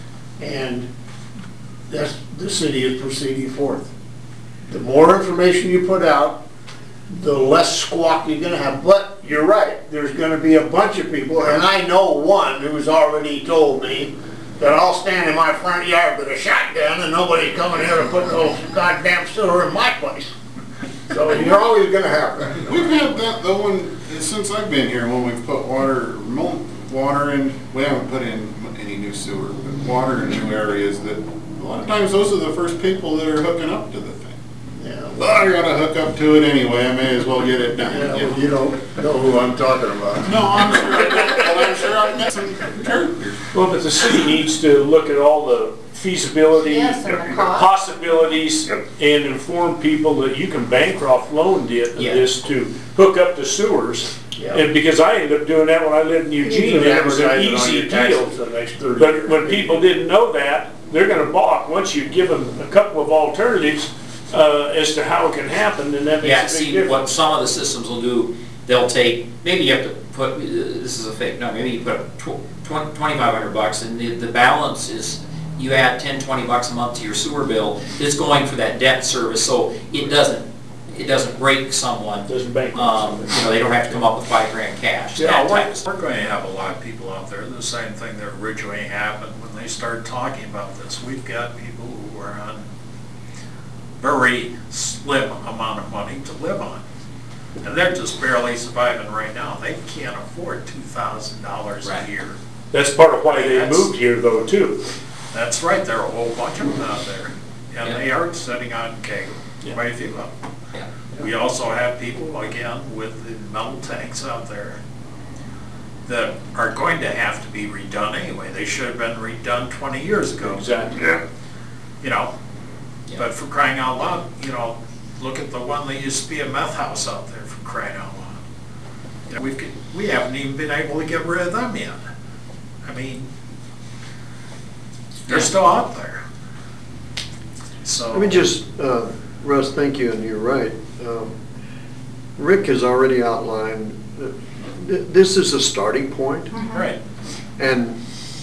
and that's, the city is proceeding forth. The more information you put out, the less squawk you're gonna have. But you're right, there's gonna be a bunch of people, and I know one who's already told me that I'll stand in my front yard with a shotgun and nobody coming here to put no goddamn sewer in my place. So you're always gonna have that. We've had that though, when, since I've been here, when we've put water, mo- water in, we haven't put in any new sewer, but water in new areas, that a lot of times those are the first people that are hooking up to the thing. Yeah, Well, I gotta hook up to it anyway, I may as well get it done. yeah, you well, know. you don't know who I'm talking about. No, I'm sure, well, I'm sure I've met some characters. Well, but the city needs to look at all the feasibility, Yes, and the cost. possibilities, and inform people that you can Bancroft loan di- Yeah. this to hook up the sewers. Yeah. And because I ended up doing that when I lived in Eugene, and it was an Advertise it on easy your taxes deal. the next thirty But when years. people didn't know that, they're gonna balk once you give them a couple of alternatives uh, as to how it can happen, and that Yeah, makes a big see, what difference. some of the systems will do, they'll take, maybe you have to put, uh, this is a fake, no, maybe you put twenty-five hundred bucks, and the, the balance is, you add ten, twenty bucks a month to your sewer bill, it's going for that debt service, so it doesn't, it doesn't break someone. Doesn't bankrupt Um, somebody. you know, they don't have to come up with five grand cash, Yeah, that type we're, of stuff. we're going to have a lot of people out there, the same thing that originally happened when they started talking about this. We've got people who are on very slim amount of money to live on. And they're just barely surviving right now. They can't afford two thousand dollars a Right. year. That's part of why they That's- moved here though, too. That's right, there are a whole bunch of them out there. And Yeah. they are sitting on K, Yeah. quite a few of them. Yeah. We also have people, again, with the metal tanks out there that are going to have to be redone anyway. They should have been redone twenty years ago. Exactly. Yeah. You know, Yeah. but for crying out loud, you know, look at the one that used to be a meth house out there, for crying out loud. You know, We've, we haven't even been able to get rid of them yet. I mean, they're still out there. So. Let me just, uh, Russ, thank you, and you're right. Um, Rick has already outlined, that th- this is a starting point, Right. and,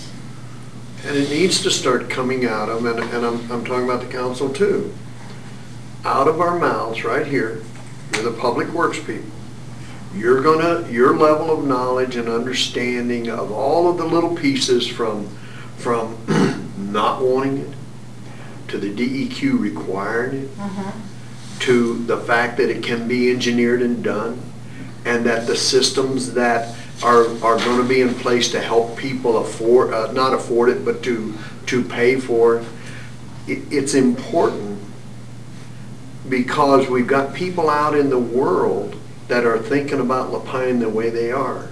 and it needs to start coming out of, and, and I'm, I'm talking about the council too, out of our mouths right here, you're the public works people. You're gonna, your level of knowledge and understanding of all of the little pieces from, from not wanting it, to the D E Q requiring it, to the fact that it can be engineered and done, and that the systems that are, are gonna be in place to help people afford, uh, not afford it, but to, to pay for it. It, it's important because we've got people out in the world that are thinking about Lapine the way they are.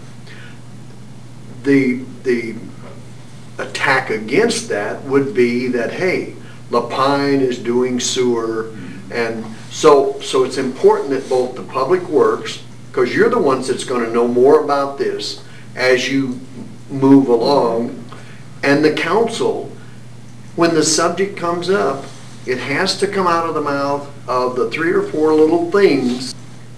The, the attack against that would be that, hey, Lapine is doing sewer, and so, so it's important that both the Public Works, because you're the ones that's gonna know more about this as you move along, and the council, when the subject comes up, it has to come out of the mouth of the three or four little things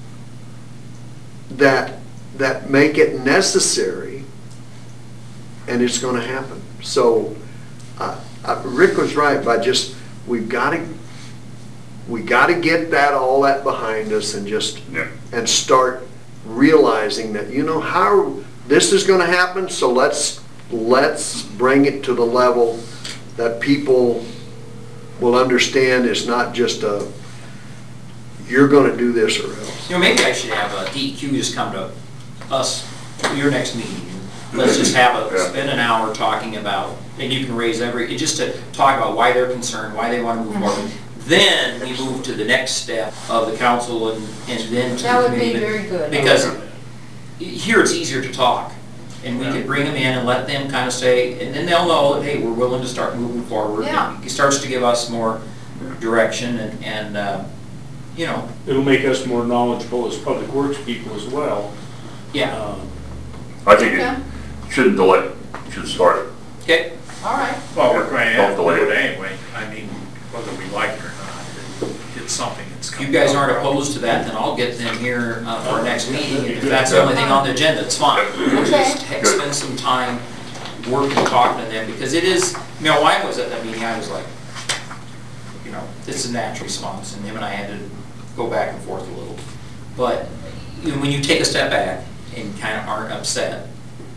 that, that make it necessary, and it's gonna happen. So, uh, uh, Rick was right by just, we've gotta, we gotta get that, all that behind us, and just, Yeah. and start realizing that, you know, how, this is gonna happen, so let's, let's bring it to the level that people will understand it's not just a, you're gonna do this or else. You know, maybe I should have a D E Q just come to us, your next meeting, let's just have a, Yeah. spend an hour talking about, and you can raise every, just to talk about why they're concerned, why they want to move forward. Then we move to the next step of the council and, and then to the That would be committee. very good. Because here it's easier to talk, and we could bring them in and let them kind of say, and then they'll know that, hey, we're willing to start moving forward. Yeah. It starts to give us more direction and, and, uh, you know, It'll make us more knowledgeable as public works people as well. yeah, Um, I think Okay. you shouldn't delay it, you should start it. okay, All right. Well, we're going to have to Don't do delay it it. anyway. I mean, whether we like it or not, it- it's something that's if coming. you guys up. aren't opposed to that, then I'll get them here uh, for our next meeting, and if that's the only thing on the agenda, it's fine. We'll just Good. spend some time working, talking to them, because it is, you know, when I was at that meeting, I was like, you know, it's a natural response, and him and I had to go back and forth a little. But you know, when you take a step back and kind of aren't upset,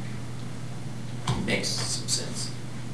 it makes some sense.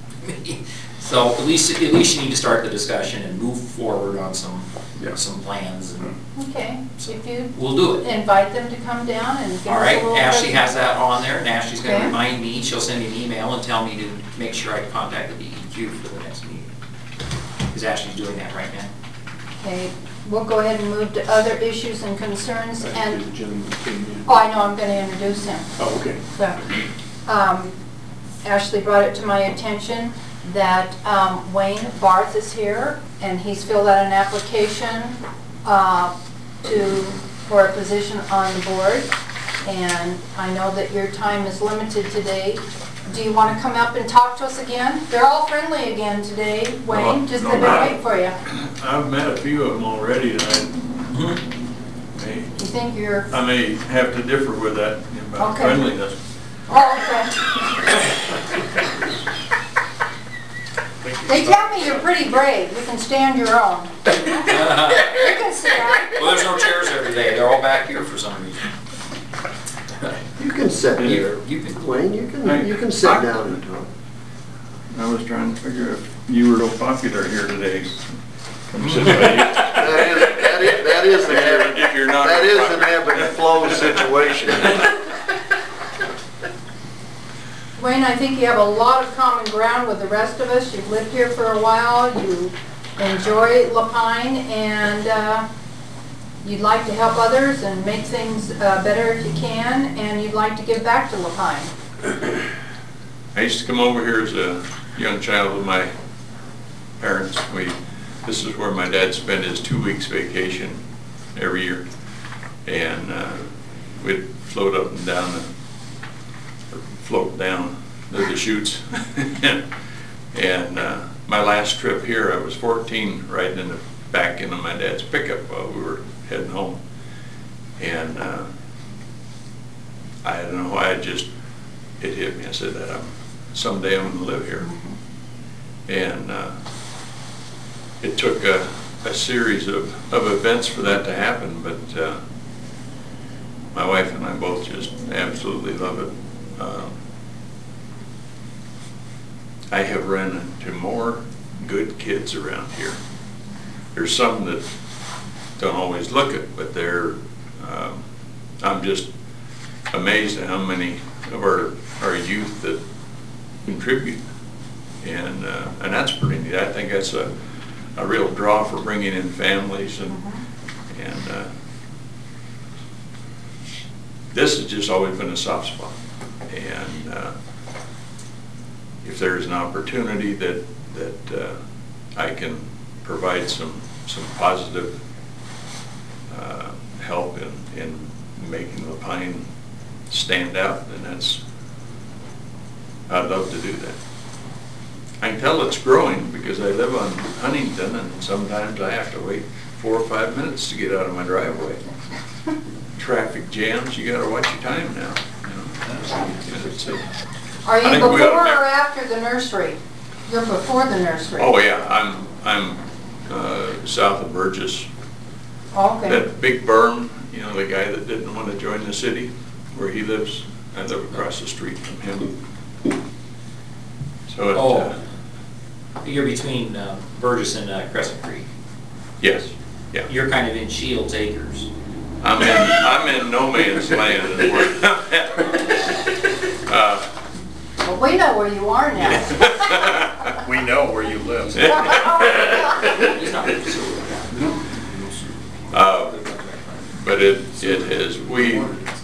So at least, at least you need to start the discussion and move forward on some, Yeah. some plans, and Okay, if you we'll do it. invite them to come down and give All us a right, little. Ashley has that on there, and Ashley's gonna Okay. remind me, she'll send me an email and tell me to make sure I contact the D E Q for the next meeting. Because Ashley's doing that right now. Okay, we'll go ahead and move to other issues and concerns, I think and, the gentleman came in. oh, I know, I'm gonna introduce him. Oh, okay. So, um, Ashley brought it to my attention that um, Wayne Barth is here, and he's filled out an application uh, to, for a position on the board. And I know that your time is limited today. Do you want to come up and talk to us again? They're all friendly again today, Wayne, just no, they've been not- waiting for you. I've met a few of them already, and I may, You think you're, I may have to differ with that about Okay. friendliness. oh, okay. They tell me you're pretty brave, you can stand your own. You can sit down. Well, there's no chairs there today, they're all back here for some reason. You can sit here. You can, Wayne, you can, you can sit down and talk. I was trying to figure if you were so popular here today. Come sit by That is, that is, that is an ebb, you. If you're not. that is an ebb and flow situation. Wayne, I think you have a lot of common ground with the rest of us. You've lived here for a while, you enjoy Lapine, and uh, you'd like to help others and make things uh, better if you can, and you'd like to give back to Lapine. I used to come over here as a young child with my parents. We, this is where my dad spent his two weeks vacation every year. And uh, we'd float up and down the, or float down the, the chutes. And uh, my last trip here, I was fourteen, riding in the back into my dad's pickup while we were heading home. And uh, I don't know why, it just, it hit me. I said that I'm, someday I'm gonna live here. And uh, it took a, a series of, of events for that to happen, but uh, my wife and I both just absolutely love it. Uh, I have run into more good kids around here. There's some that don't always look it, but they're, um, I'm just amazed at how many of our, our youth that contribute. And, uh, and that's pretty neat. I think that's a, a real draw for bringing in families, and, and uh, this has just always been a soft spot. And uh, if there's an opportunity that, that uh, I can provide some, some positive uh, help in, in making Lapine stand out, then that's, I'd love to do that. I can tell it's growing because I live on Huntington, and sometimes I have to wait four or five minutes to get out of my driveway. Traffic jams, you gotta watch your time now, you know. And it's, uh, Are you I think before we ought or to- after the nursery? You're before the nursery? Oh, yeah, I'm, I'm uh, south of Burgess. Okay. That big berm, you know, the guy that didn't want to join the city, where he lives, I live across the street from him. So it, uh, oh, you're between uh, Burgess and uh, Crescent Creek. yes, yeah. You're kind of in Shields Acres. I'm in, I'm in no man's land. is where I'm at. Uh, Well, we know where you are now. We know where you live. He's not gonna pursue it. uh, But it, it has, we,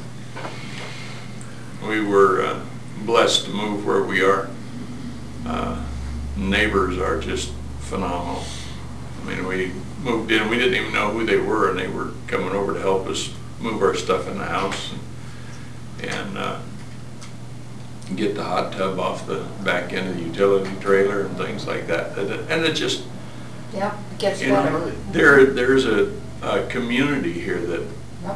we were uh, blessed to move where we are. Uh, Neighbors are just phenomenal. I mean, we moved in, we didn't even know who they were, and they were coming over to help us move our stuff in the house and, and uh, get the hot tub off the back end of the utility trailer and things like that. And it, and it just, Yep, it gets you know, better. there, there's a, a community here that, Yep.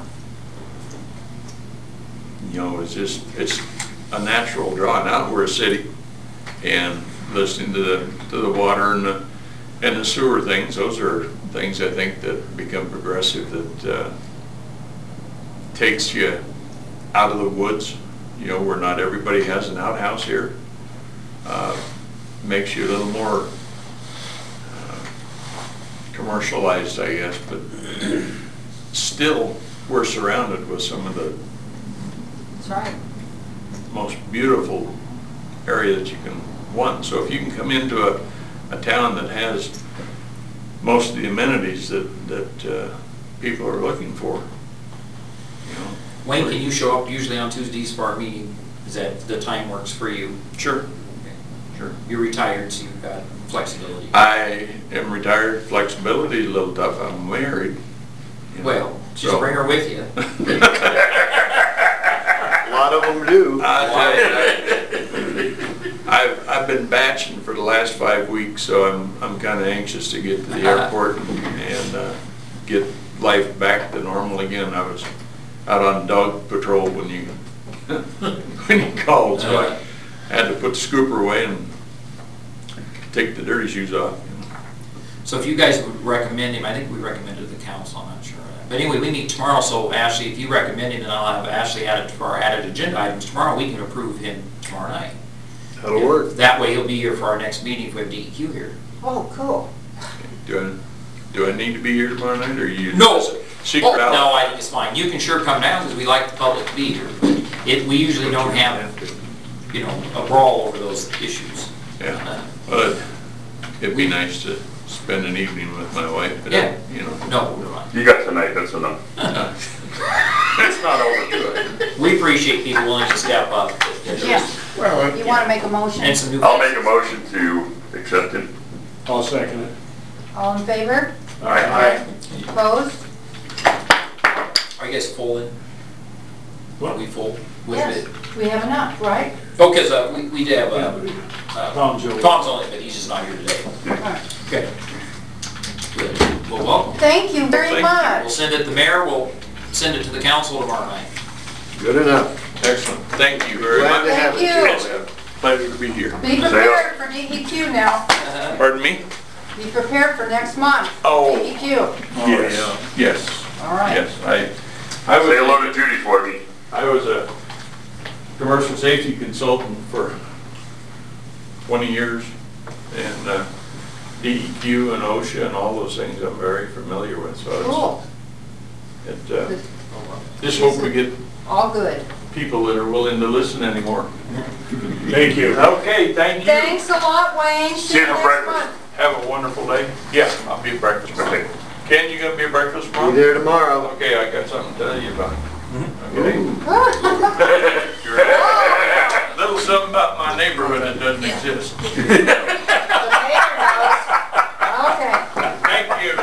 you know, it's just, it's a natural draw. Now we're a city, and listening to the, to the water and the, and the sewer things, those are things I think that become progressive, that uh, takes you out of the woods, you know, where not everybody has an outhouse here. Uh, makes you a little more uh, commercialized, I guess, but still we're surrounded with some of the That's right. most beautiful area that you can want. So if you can come into a, a town that has most of the amenities that, that uh, people are looking for, you know. Wayne, can you show up usually on Tuesdays for our meeting? Is that the time works for you? Sure. Okay. Sure. You're retired, so you've got flexibility. I am retired. Flexibility is a little tough. I'm married. you know, Well, just so- bring her with you. A lot of them do. I tell you, I've, I've been batching for the last five weeks, so I'm, I'm kind of anxious to get to the airport and uh, get life back to normal again. I was out on dog patrol when you, when you called, so I had to put the scooper away and take the dirty shoes off. So if you guys would recommend him, I think we recommended the council, I'm not sure. But anyway, we meet tomorrow, so Ashley, if you recommend him, then I'll have Ashley add it to our added agenda items tomorrow. We can approve him tomorrow night. That'll work. That way he'll be here for our next meeting if we have D E Q here. Oh, cool. Do I, do I need to be here tomorrow night, or you? No. Secret Oh, out? no, I think it's fine. You can sure come down because we like the public to be here. It, we usually don't have, you know, a brawl over those issues. Yeah, Uh, but it'd be nice to spend an evening with my wife, but, Yeah. you know. No, we're fine. You got tonight, that's enough. It's not over good. We appreciate people willing to step up. Yeah. Well, You want to make a motion? And some new I'll make a faces. motion to accept it. I'll second it. All in favor? Aye. Opposed? Are you guys full in? Are we full with Yes, it? we have enough, right? Oh, because uh, we, we did have, uh, uh, Tom's over. Tom's on it, but he's just not here today. All right. Okay. Good. Well, welcome. Thank you very Thank you. We'll much. send it to the mayor, we'll send it to the council tomorrow night. Good enough. Excellent, thank you very Glad much. to have Thank it. you. It's a pleasure to be here. Be prepared for D E Q now. Pardon me? Be prepared for next month. Oh. D E Q. Yes, yes, All right. yes. I, I Say hello was, to Judy for me. I was a commercial safety consultant for twenty years, and uh, D E Q and OSHA and all those things I'm very familiar with, so Cool. it's, it, uh, just hope we get All good. people that are willing to listen anymore. Thank you. Okay, thank you. Thanks a lot, Wayne. See you for next breakfast. month. Have a wonderful day. Yeah, I'll be at breakfast. Okay. Ken, you gonna be at breakfast tomorrow? Be there tomorrow. Okay, I got something to tell you about. Okay? Little something about my neighborhood that doesn't exist. The mayor knows. Okay. Thank you.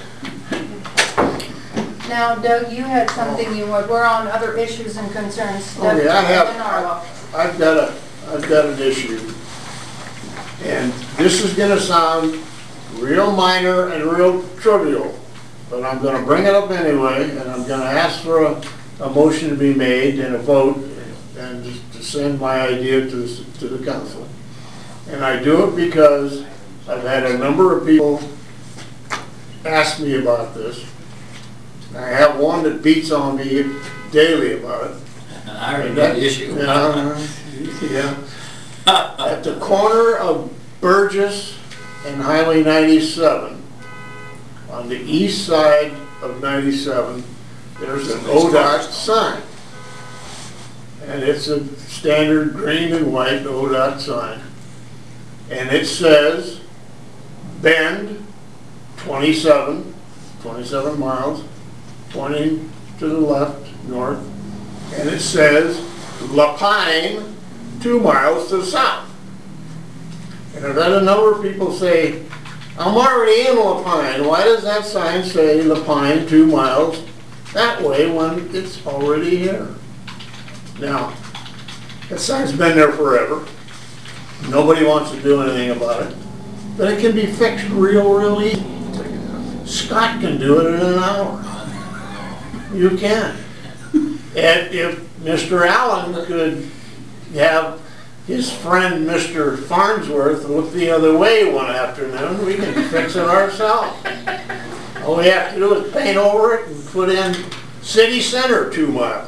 Now, Doug, you had something you would, we're on other issues and concerns. Doug, Okay, I have- Doug Narlo. I've got a, I've got an issue. And this is gonna sound real minor and real trivial, but I'm gonna bring it up anyway, and I'm gonna ask for a, a motion to be made and a vote, and just to send my idea to, the- to the council. And I do it because I've had a number of people ask me about this. I have one that beats on me daily about it. And I already know the issue. Yeah, yeah. At the corner of Burgess and Highway ninety-seven, on the east side of ninety-seven, there's an O D O T sign. And it's a standard green and white O D O T sign. And it says, Bend twenty-seven, twenty-seven miles, pointing to the left, north. And it says, Lapine, two miles to the south. And I've had a number of people say, I'm already in Lapine. Why does that sign say Lapine, two miles that way when it's already here? Now, that sign's been there forever. Nobody wants to do anything about it. But it can be fixed real, real easy. Scott can do it in an hour. You can. And if Mister Allen could have his friend Mister Farnsworth look the other way one afternoon, we can fix it ourselves. All we have to do is paint over it and put in city center two miles.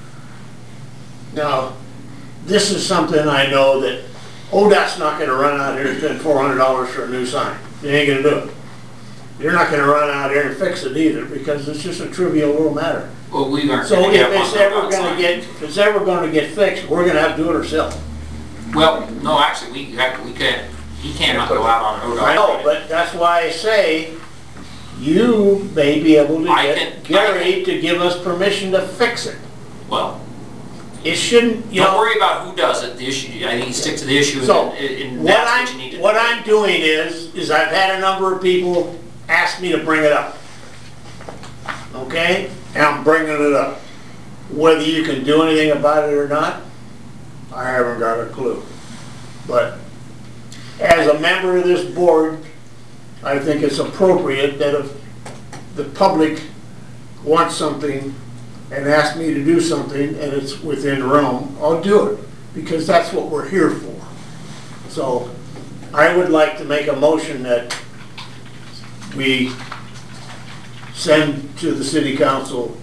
Now, this is something I know that O D O T's not gonna run out here and spend four hundred dollars for a new sign. They ain't gonna do it. You're not gonna run out here and fix it either, because it's just a trivial little matter. Well, we aren't So gonna if get it's one ever O D O T gonna sign. get, if it's ever gonna get fixed, we're gonna have to do it ourselves. Well, no, actually, we, have- we can't, he cannot go out on an O D O T. I know, but that's why I say, you may be able to I get can- Gary to give us permission to fix it. Well, It shouldn't, you don't know. worry about who does it, the issue, I think you stick to the issue, So, and, and what that's I'm, what you need to do. what I'm doing is, is I've had a number of people ask me to bring it up. Okay? And I'm bringing it up. Whether you can do anything about it or not, I haven't got a clue. But as a member of this board, I think it's appropriate that if the public wants something and asks me to do something and it's within realm, I'll do it, because that's what we're here for. So I would like to make a motion that we send to the city council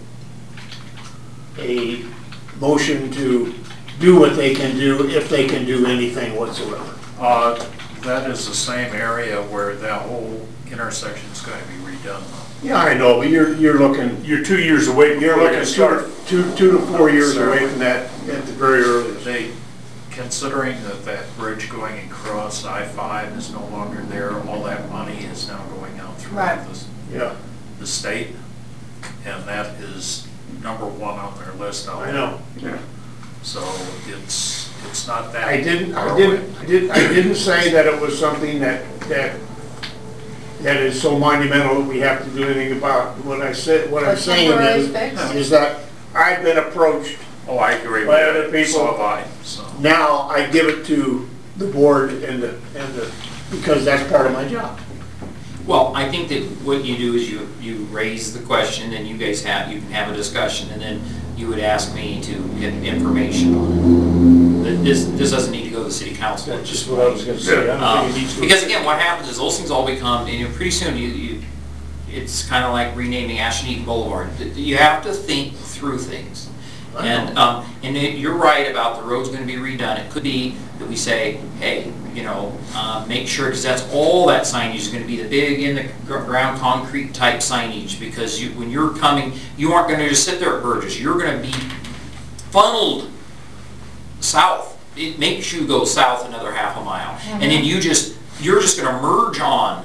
a motion to do what they can do, if they can do anything whatsoever. Uh, that is the same area where that whole intersection's gonna be redone though. Yeah, I know, but you're, you're looking, You're two years away you're before looking you start. two, two, two to four years away from that at the very earliest. They, considering that that bridge going across I five is no longer there, all that money is now going out Right. throughout the, Yeah, the state, and that is number one on their list. I know. Yeah. So it's, it's not that. I didn't, far I away. didn't, I didn't, I didn't say that it was something that, that, that is so monumental that we have to do anything about. What I said, what I'm A saying temporary is, fix? is that I've been approached. Oh, I agree with By that. other people. So have I, so. Now I give it to the board and the, and the, because that's part of my job. Well, I think that what you do is you, you raise the question, and you guys have, you can have a discussion, and then you would ask me to get information on it. That This, this doesn't need to go to the city council. That's just what I was gonna say. I don't Um, think it needs to. Because again, what happens is those things all become, and you know, pretty soon you, you, it's kind of like renaming Ashenheath Boulevard. You have to think through things. I know. And, um, and it- you're right about the road's gonna be redone. It could be that we say, hey, you know, uh, make sure, because that's all that signage is gonna be, the big in the gr- ground concrete type signage, because you, when you're coming, you aren't gonna just sit there at Burgess. You're gonna be funneled south. It makes you go south another half a mile. And then you just, you're just gonna merge on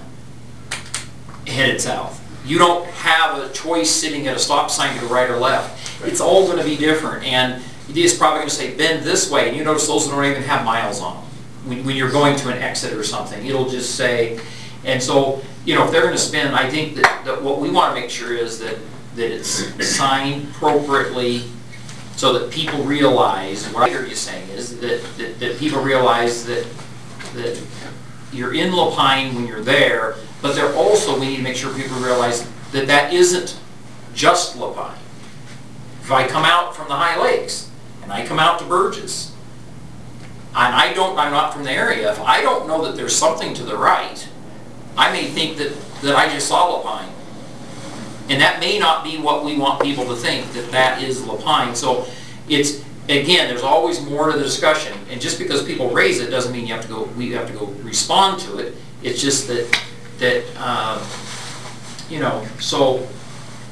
headed south. You don't have a choice sitting at a stop sign to the right or left. It's all gonna be different, and it is probably gonna say bend this way, and you notice those don't even have miles on them. When, when you're going to an exit or something, it'll just say, and so, you know, if they're gonna spend, I think that, that what we wanna make sure is that, that it's signed appropriately, so that people realize, and what I hear you saying is that, that, that people realize that, that you're in Lapine when you're there, but they're also, we need to make sure people realize that that isn't just Lapine. If I come out from the High Lakes, and I come out to Burgess, and I don't, I'm not from the area, if I don't know that there's something to the right, I may think that, that I just saw Lapine. And that may not be what we want people to think, that that is Lapine. So it's, again, there's always more to the discussion. And just because people raise it doesn't mean you have to go, we have to go respond to it. It's just that, that, uh, you know, so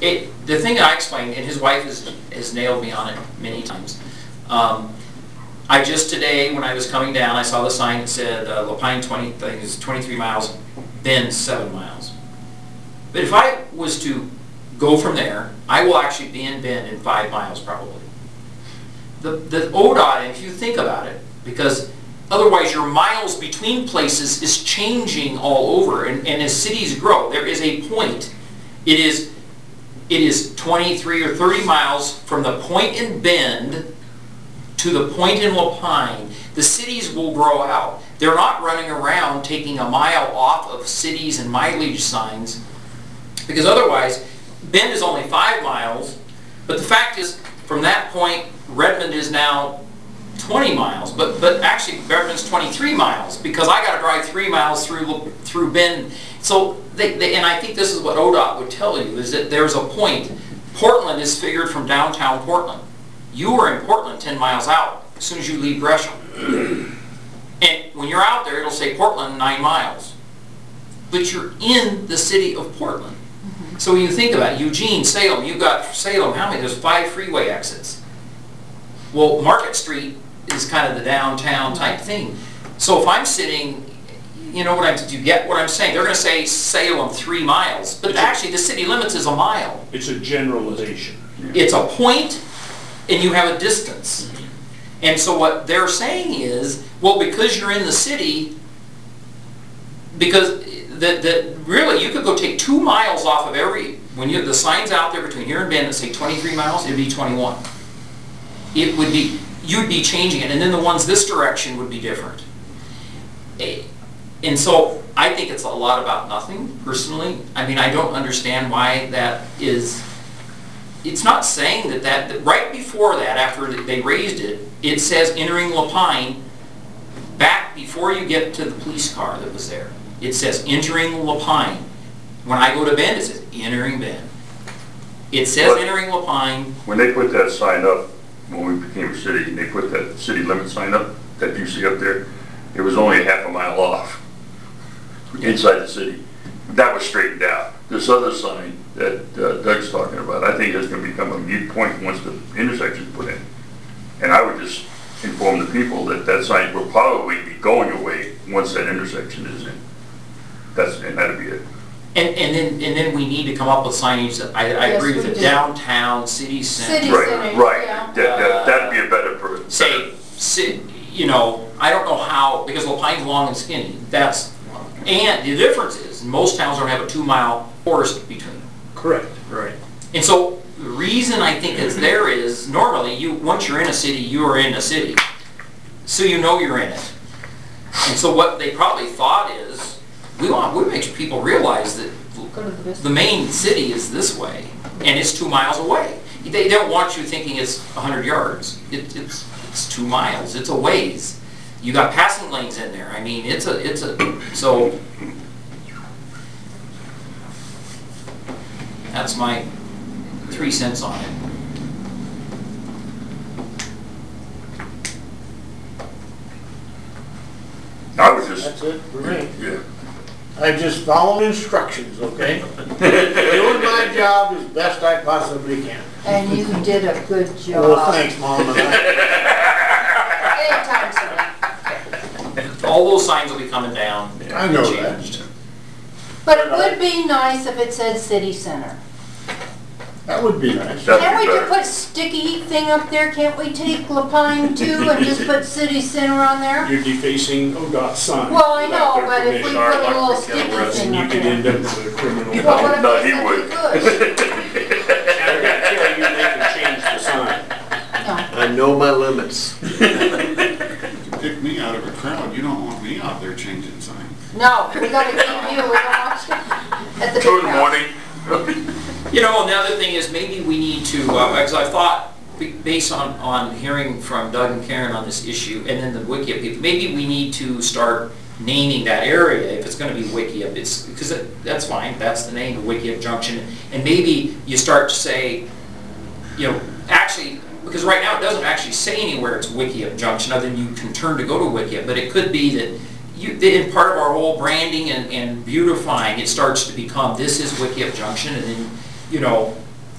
it, the thing I explained, and his wife has, has nailed me on it many times. Um, I just today, when I was coming down, I saw the sign that said uh, Lapine twenty, I think it's twenty-three miles, Bend seven miles. But if I was to go from there, I will actually be in Bend in five miles probably. The, the O D O T, if you think about it, because otherwise your miles between places is changing all over, and, and as cities grow, there is a point. It is, it is twenty-three or thirty miles from the point in Bend to the point in Lapine. The cities will grow out. They're not running around taking a mile off of cities and mileage signs, because otherwise, Bend is only five miles, but the fact is, from that point, Redmond is now twenty miles, but but actually Redmond's twenty-three miles, because I got to drive three miles through through Bend. So they, they and I think this is what O D O T would tell you, is that there's a point. Portland is figured from downtown Portland. You are in Portland ten miles out as soon as you leave Gresham. And when you're out there, it'll say Portland nine miles. But you're in the city of Portland. Mm-hmm. So when you think about it, Eugene, Salem, you've got Salem, how many? There's five freeway exits. Well, Market Street is kind of the downtown type thing. So if I'm sitting, you know what I'm, do you get what I'm saying? They're going to say Salem three miles, but actually the city limits is a mile. It's a generalization. It's a point, and you have a distance. And so what they're saying is, well, because you're in the city, because that that really you could go take two miles off of every, when you the signs out there between here and Bend that say twenty-three miles, it'd be twenty-one. It would be, you'd be changing it, and then the ones this direction would be different. And so I think it's a lot about nothing, personally. I mean, I don't understand why that is. It's not saying that, that that right before that, after they raised it, it says entering Lapine, back before you get to the police car that was there. It says entering Lapine. When I go to Bend, it says entering Bend. It says But entering Lapine. when they put that sign up, when we became a city, and they put that city limit sign up that you see up there, it was only a half a mile off inside the city. That was straightened out. This other sign that uh, Doug's talking about, I think is going to become a mute point once the intersection's put in. And I would just inform the people that that sign will probably be going away once that intersection is in. That's, and that'd be it. And, and then and then we need to come up with signage that, I, I Yes, agree with we it, do. downtown, city center. City Right, center, right. yeah. That, that, that'd be a better, per- Say, si- you know, I don't know how, because Lapine's long and skinny. That's, and the difference is, most towns don't have a two mile forest between them. Correct. Right. And so the reason I think it's there is, normally, you once you're in a city, you are in a city. So you know you're in it. And so what they probably thought is, we want, we make people realize that Go to the business. the main city is this way, and it's two miles away. They don't want you thinking it's a hundred yards. It, it's it's two miles. It's a ways. You got passing lanes in there. I mean, it's a it's a so. That's my three cents on it. I would just, That's it for me. yeah. I just follow instructions, okay? Doing my job as best I possibly can. And you did a good job. Well, thanks, Mom and I. Anytime, sir. All those signs will be coming down. I know Changed. But it would be nice if it said city center. That would be nice. That'd Can't be we just better. put sticky thing up there? Can't we take Lapine too and just put city center on there? You're defacing O D O T sign. Well, I without know, their but if we permission. put a little sticky And thing you up could end there. up with a criminal. Well, what if No, they he said would. we could? I gotta tell you, they can change the sign. No. I know my limits. You pick me out of a crowd, you don't want me out there changing signs. No, we gotta keep you, we don't want you at the big Two in the house. morning. You know, another thing is maybe we need to, uh, because I thought, be- based on, on hearing from Doug and Karen on this issue, and then the Wikia people, maybe we need to start naming that area, if it's gonna be Wikia, it's, because it- that's fine, that's the name, the Wikia Junction, and maybe you start to say, you know, actually, because right now it doesn't actually say anywhere it's Wikia Junction, other than you can turn to go to Wikia, but it could be that you, in part of our whole branding and, and beautifying, it starts to become, this is Wikia Junction, and then, you know,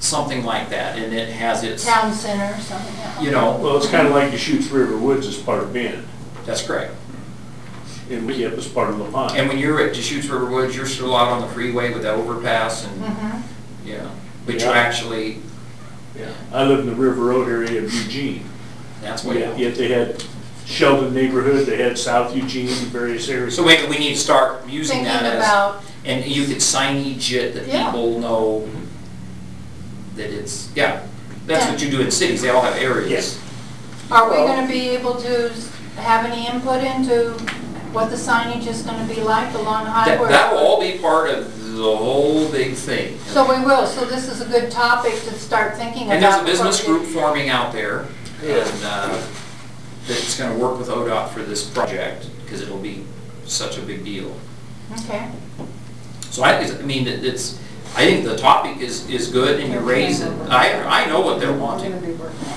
something like that, and it has its, Town center or something like that. you know, Well, it's kind of like Deschutes River Woods as part of Bend, that's correct. and Wickiup is part of Lamont. And when you're at Deschutes River Woods, you're still out on the freeway with that overpass and, Mhm. yeah, but you Yeah. actually, Yeah. I live in the River Road area of Eugene. that's way Yet out. yet they had Sheldon neighborhood, they had South Eugene, various areas. So maybe we need to start using Thinking that as, about, and you could signage it that Yeah. people know that it's, yeah, that's what you do in cities, they all have areas. Yes. are we gonna be able to s- have any input into what the signage is gonna be like along the That, highway? that will all be part of the whole big thing. So we will, so this is a good topic to start thinking about. And there's a before business we- group forming out there, and, uh, that's gonna work with O D O T for this project, because it'll be such a big deal. Okay. So I, I mean, it- it's, I think the topic is, is good, and you raise it, I, I know what they're We're wanting, gonna be working on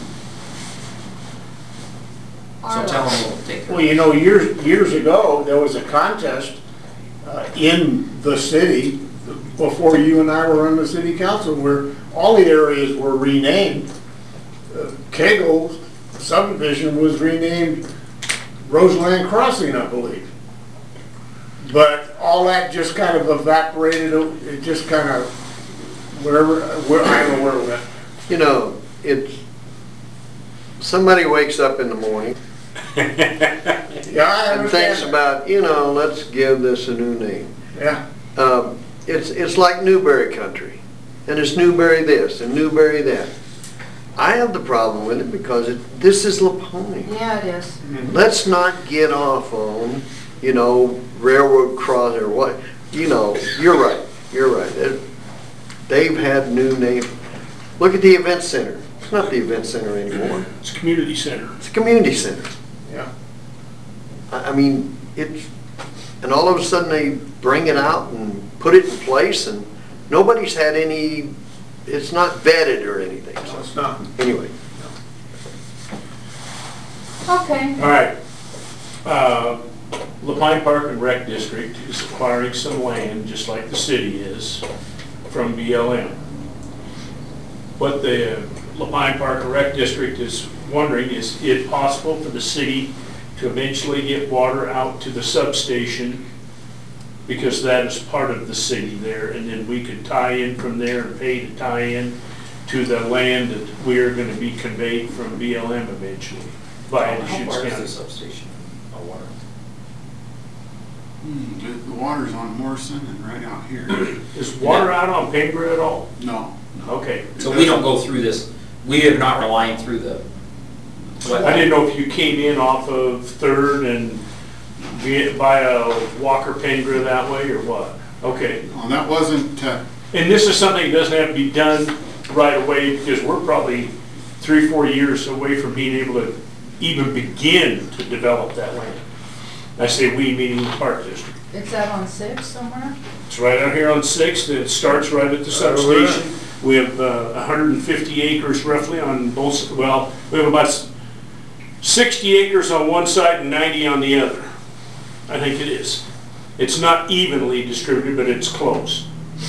so this. tell them we'll take care Well, of it. you know, years, years ago, there was a contest uh, in the city, before you and I were on the city council, where all the areas were renamed. Uh, Kegel subdivision was renamed Roseland Crossing, I believe. But all that just kind of evaporated, it just kind of, wherever, where, I don't know where it went. You know, it's, somebody wakes up in the morning Yeah, I and thinks understand. about, you know, let's give this a new name. Yeah, Um, It's, it's like Newberry Country, and it's Newberry this and Newberry that. I have the problem with it because it, this is Laponia. Yeah, it is. Let's not get off on, you know, railroad cross or what, you know, you're right, you're right. It- They've had new name. Look at the event center. It's not the event center anymore. It's a community center. It's a community center. yeah. I, I mean, it's, and all of a sudden they bring it out and put it in place and nobody's had any, it's not vetted or anything. So So it's not. anyway, Okay. All right. Uh, Lapine Park and Rec District is acquiring some land, just like the city is, from B L M. What the Lapine Park and Rec District is wondering is it possible for the city to eventually get water out to the substation, because that is part of the city there, and then we could tie in from there and pay to tie in to the land that we are going to be conveyed from B L M eventually via How Deschutes far is County. the substation of water? Hmm, The the water's on Morrison and right out here. Is water out on Painter at all? No. Okay. So we don't go through this, we are not relying through the, I didn't know if you came in off of Third and be- by a Walker Painter that way or what? Okay. Well, that wasn't, uh, And this is something that doesn't have to be done right away, because we're probably three, four years away from being able to even begin to develop that land. I say we, meaning the Park District. Is that on six somewhere? It's right out here on Sixth, it starts right at the substation. We have uh, one hundred fifty acres roughly on both, well, we have about sixty acres on one side and ninety on the other. I think it is. It's not evenly distributed, but it's close.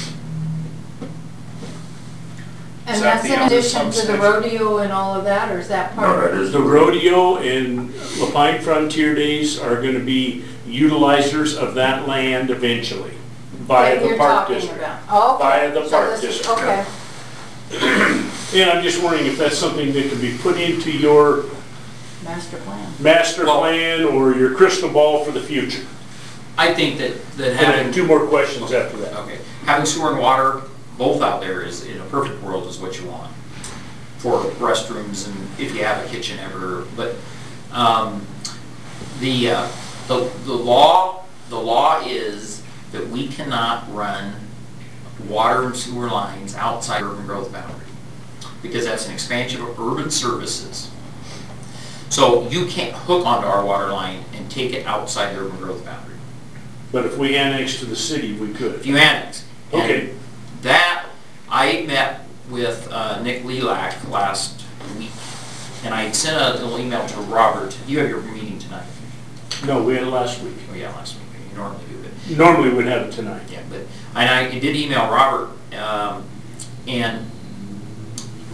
And Is that that's the in other addition to the substation? rodeo and all of that, or is that part No, of that it? is The rodeo and Lapine Frontier Days are going to be utilizers of that land eventually via That the you're Park talking District. about? Oh, okay. Via the So Park this is- District. Okay. And I'm just wondering if that's something that can be put into your Master plan. master Well- plan or your crystal ball for the future. I think that, that And I have having, two more questions after that. okay, having sewer and water both out there is, in a perfect world, is what you want for restrooms and if you have a kitchen ever, but, um, the, uh, the, the law, the law is that we cannot run water and sewer lines outside urban growth boundary, because that's an expansion of urban services. So you can't hook onto our water line and take it outside the urban growth boundary. But if we annex to the city, we If could. you annex. And Okay. that, I met with uh, Nick Lelak last week, and I sent a little email to Robert. You have your meeting tonight. No, we had it last week. Oh, yeah, last week. You normally do it. Normally we'd have it tonight. Yeah, but, and I did email Robert, um, and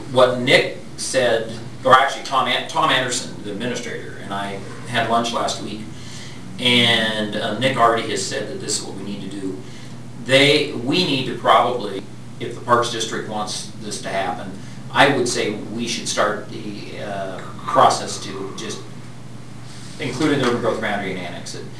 what Nick said, or actually Tom, An Tom Anderson, the administrator, and I had lunch last week, and uh, Nick already has said that this is what we need to do. They, we need to probably, if the Parks District wants this to happen, I would say we should start the uh, process to just include in the urban growth boundary and annex it.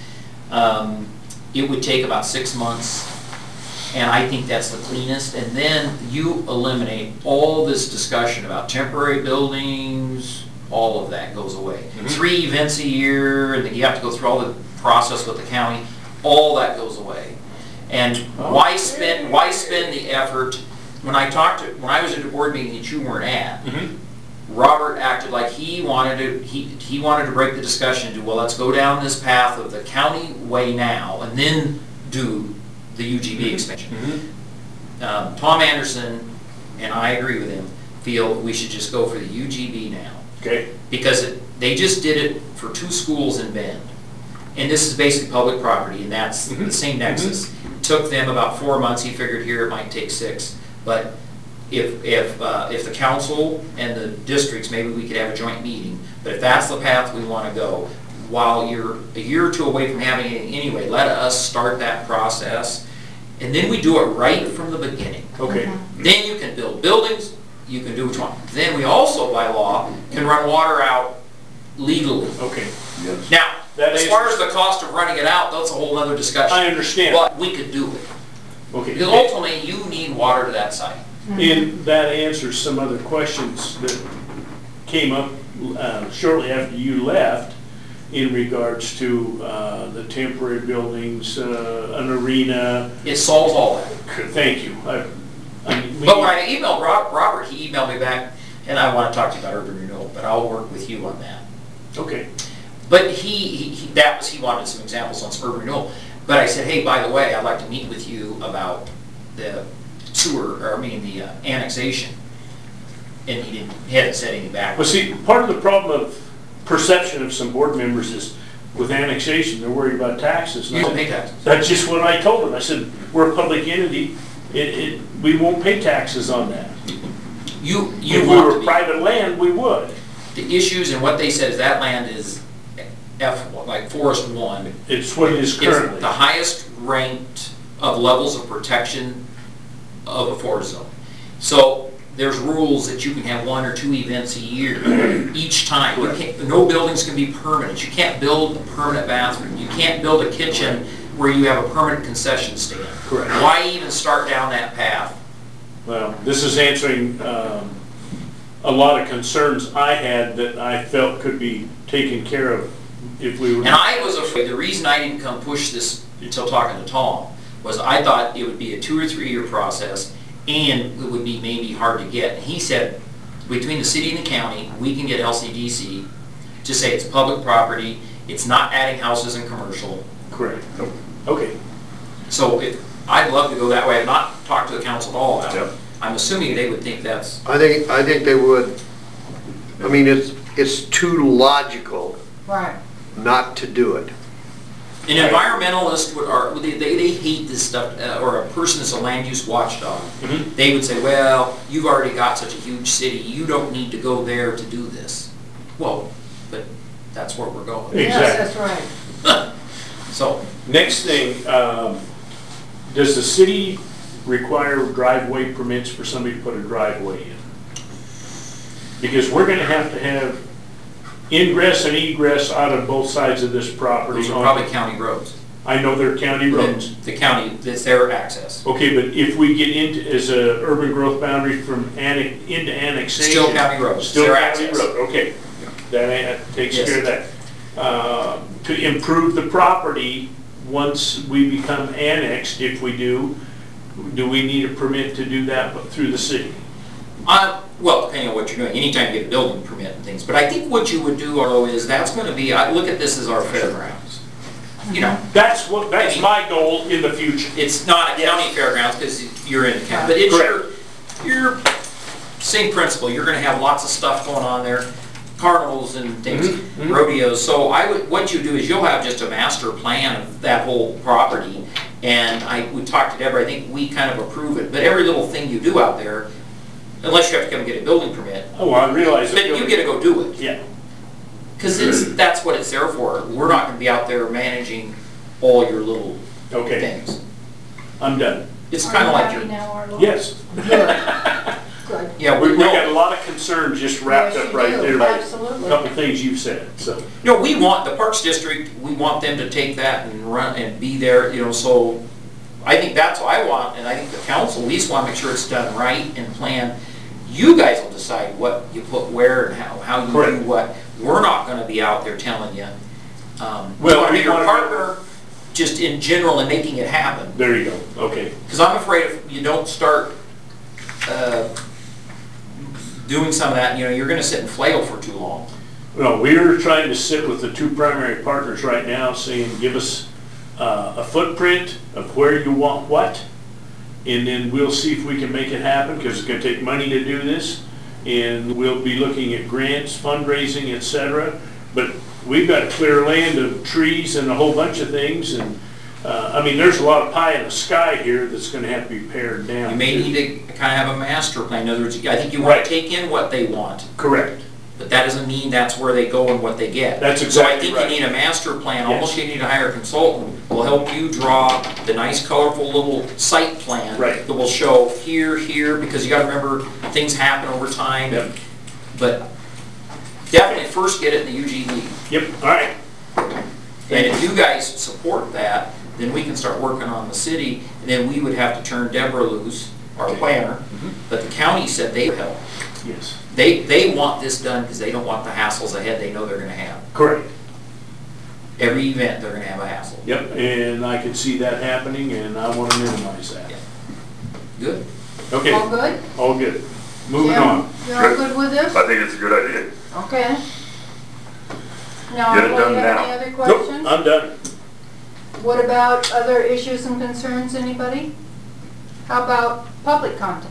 Um, it would take about six months, and I think that's the cleanest. And then you eliminate all this discussion about temporary buildings, all of that goes away. Mm-hmm. Three events a year, and then you have to go through all the process with the county, all that goes away. And why spend, why spend the effort? When I talked to, when I was at a board meeting that you weren't at, mm-hmm. Robert acted like he wanted to, he, he wanted to break the discussion to, well, let's go down this path of the county way now, and then do the U G B mm-hmm. expansion. Mm-hmm. um, Tom Anderson, and I agree with him, feel we should just go for the U G B now. Okay. Because it, they just did it for two schools in Bend. And this is basically public property, and that's mm-hmm. the same nexus. Mm-hmm. It took them about four months. He figured here it might take six. But if, if, uh, if the council and the districts, maybe we could have a joint meeting, but if that's the path we want to go, while you're a year or two away from having it anyway, let us start that process, and then we do it right from the beginning. Okay. Mm-hmm. Then you can build buildings, you can do what you want. Then we also, by law, can run water out legally. Okay. Yes. Now, That as far as the cost of running it out, that's a whole other discussion. I understand. But we could do it. Okay. Because ultimately, you need water to that site. And that answers some other questions that came up uh, shortly after you left in regards to uh, the temporary buildings, uh, an arena. It solves all that. Thank you. I, I mean, But when I emailed Rob, Robert, he emailed me back, and I want to talk to you about urban renewal, but I'll work with you on that. Okay. But he, he, he that was, he wanted some examples on urban renewal. But I said, hey, by the way, I'd like to meet with you about the sewer, or I mean the uh, annexation. And he didn't, he hadn't said anything back. Well, see, part of the problem of perception of some board members is with annexation, they're worried about taxes. You don't pay taxes. That's just what I told them. I said, we're a public entity. It, it, we won't pay taxes on that. You, you If we want were to be. private land, we would. The issues and what they said is that land is F, like Forest One. It's what it is It's currently. the highest ranked of levels of protection of a forest zone. So there's rules that you can have one or two events a year each time. You can't, no buildings can be permanent. You can't build a permanent bathroom. You can't build a kitchen where you have a permanent concession stand. Correct. Why even start down that path? Well, this is answering um, a lot of concerns I had that I felt could be taken care of if we were. And I was afraid, the reason I didn't come push this until talking to Tom was I thought it would be a two or three year process and it would be maybe hard to get. And he said, between the city and the county, we can get L C D C to say it's public property, it's not adding houses and commercial. Correct. Okay. So if, I'd love to go that way. I've not talked to the council at all about Yep. it. I'm assuming they would think that's, I think, I think they would, I mean, it's, it's too logical Right. not to do it. an environmentalist would, or they, they, they hate this stuff, uh, or a person that's a land use watchdog. Mhm. They would say, well, you've already got such a huge city, you don't need to go there to do this. Well, but that's where we're going. Yes, Exactly. that's right. So, Next thing, um, does the city require driveway permits for somebody to put a driveway in? Because we're gonna have to have ingress and egress out of both sides of this property. those are on- probably county roads. I know they're county roads. The county, that's their access. Okay, but if we get into, as a urban growth boundary from annex, into annexation. Still county roads, Still their county access. road, okay. That uh, takes Yes. care of that. Uh, To improve the property, once we become annexed, if we do, do we need a permit to do that through the city? Uh, well, depending on what you're doing, anytime you get a building permit and things, but I think what you would do, Arlo, is that's gonna be, I look at this as our fairgrounds. You know, That's what, that's my goal in the future. it's not a county fairgrounds because you're in the county, but it's your, your same principle. You're gonna have lots of stuff going on there, carnivals and things, Mhm, mhm. rodeos. So I would, what you do is you'll have just a master plan of that whole property. And I, we talked to Deborah, I think we kind of approve it, but every little thing you do out there, unless you have to come get a building permit. Oh, well, I realize. But you get to go do it. Yeah. Because it's, that's what it's there for. We're not gonna be out there managing all your little Okay, things. I'm done. It's Are kinda you like happy your, now, Arlo? Yes. Good. yeah, We, we, we got a no, lot of concerns just wrapped Yes, up you right do. there by a Absolutely. couple things you've said, so. no, we want, the Parks District, we want them to take that and run and be there, you know, so I think that's what I want, and I think the council, we just wanna make sure it's done right and planned. You guys will decide what you put where and how, how you do Correct. what. We're not gonna be out there telling you. Um, we Well, wanna we be your wanna- partner, just in general and making it happen. There you go, okay. Because I'm afraid if you don't start uh, doing some of that, you know, you're gonna sit and flail for too long. No, we're trying to sit with the two primary partners right now, saying, give us uh, a footprint of where you want what, and then we'll see if we can make it happen, because it's gonna take money to do this, and we'll be looking at grants, fundraising, et cetera. But we've got a clear land of trees and a whole bunch of things, and, uh, I mean, there's a lot of pie in the sky here that's gonna have to be pared down. You may need to kind of have a master plan. In other words, I think you want Right. to take in what they want, Correct. but that doesn't mean that's where they go and what they get. That's So exactly I think right. you need a master plan, Yes. almost you need to hire a consultant, will help you draw the nice colorful little site plan. Right. That will show here, here, because you gotta remember, things happen over time. Yep. But definitely first get it in the U G B. Yep, all right. And if you guys support that, then we can start working on the city, and then we would have to turn Deborah loose, our Okay. planner. But the county said they would help. Yes, They, they want this done because they don't want the hassles ahead they know they're gonna have. correct. Every event, they're gonna have a hassle. Yep, and I can see that happening, and I want to minimize that. Yeah. Good. Okay, All good? all good. Moving Jim, on. You're all good with this? I think it's a good idea. Okay. Now, Get it Arlo, done you have now. any other Nope, questions? I'm done. What about other issues and concerns, anybody? How about public comments?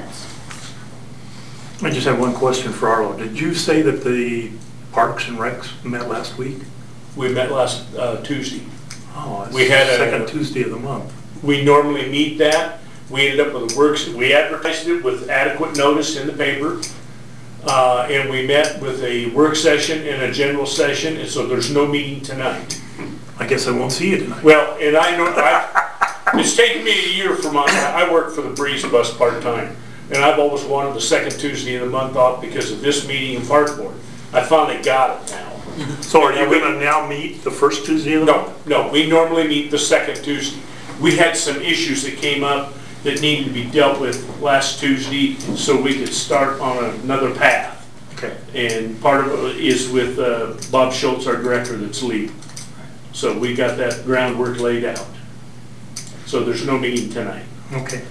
I just have one question for Arlo. Did you say that the Parks and Recs met last week? We met last uh, Tuesday. Oh, it's We had a- second Tuesday of the month. We normally meet that. We ended up with a works, we advertised it with adequate notice in the paper. Uh, And we met with a work session and a general session, and so there's no meeting tonight. I guess I won't see you tonight. Well, and I know, I, it's taken me a year for my, I work for the Breeze Bus part-time, and I've always wanted the second Tuesday of the month off because of this meeting in Park Board. I finally got it now. So are you gonna now meet the first Tuesday of the month? No, no, we normally meet the second Tuesday. We had some issues that came up that needed to be dealt with last Tuesday, so we could start on another path. Okay. And part of it is with uh, Bob Schultz, our director, that's lead. So we got that groundwork laid out. So there's no meeting tonight. Okay.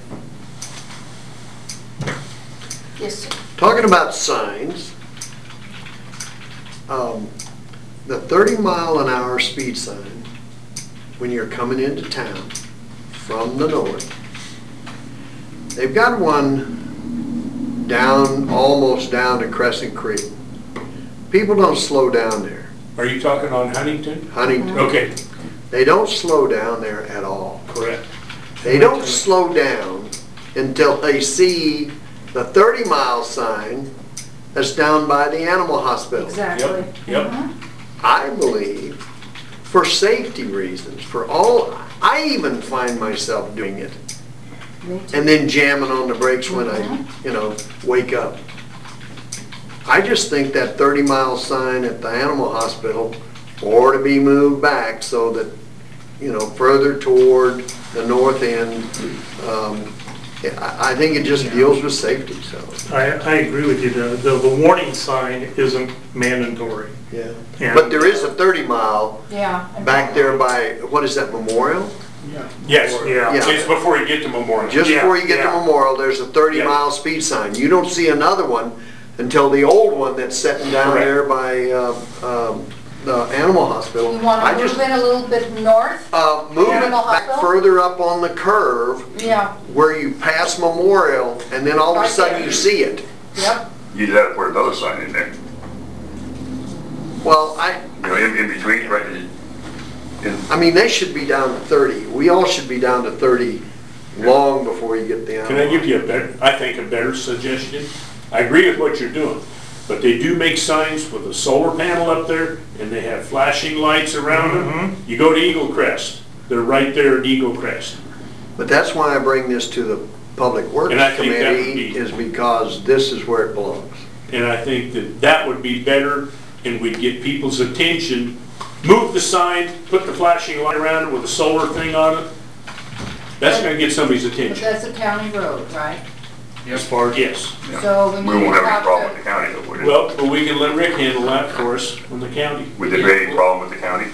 Yes, sir. Talking about signs, um, the thirty mile an hour speed sign, when you're coming into town from the north, they've got one down, almost down to Crescent Creek. People don't slow down there. Are you talking on Huntington? Huntington, Okay, they don't slow down there at all. correct. They don't slow down until they see the thirty mile sign that's down by the animal hospital. Exactly. yep. Mhm. I believe, for safety reasons, for all, I even find myself doing it. Me too. And then jamming on the brakes when I, you know, wake up. I just think that thirty mile sign at the animal hospital ought to be moved back so that, you know, further toward the north end. Um, I, I think it just deals with safety, so, I, I agree with you. The, the, the warning sign isn't mandatory. yeah. And- But there is a thirty mile Yeah. and- back there by, what is that, Memorial? Yes, Yeah. Yeah. it's before you get to Memorial. Just Yeah, before you get to yeah. Memorial, there's a thirty Yeah. mile speed sign. You don't see another one until the old one that's sitting down Correct. there by uh, um, the animal hospital. You want I to just move it a little bit north? uh, Move it Animal back hospital? further up on the curve Yeah, where you pass Memorial, and then all of a Right sudden there. you see it. yep. You'd have to put another sign in there, Well, I, you know, in, in between, right? In, I mean, they should be down to thirty. We all should be down to thirty long before you get the. Can I give you a better, I think a better suggestion? I agree with what you're doing, but they do make signs with a solar panel up there, and they have flashing lights around them. You go to Eagle Crest, they're right there at Eagle Crest. But that's why I bring this to the Public Works And I think that would Committee, be- is because this is where it belongs. And I think that that would be better, and we'd get people's attention. Move the sign, put the flashing light around it with a solar thing on it. That's gonna get somebody's But attention. that's a county road, right? As far as, yes. So we We need won't to have any talk problem with to, the county though, would it? Well, but we can let Rick handle that for us from the county. Would there be any problem with the county?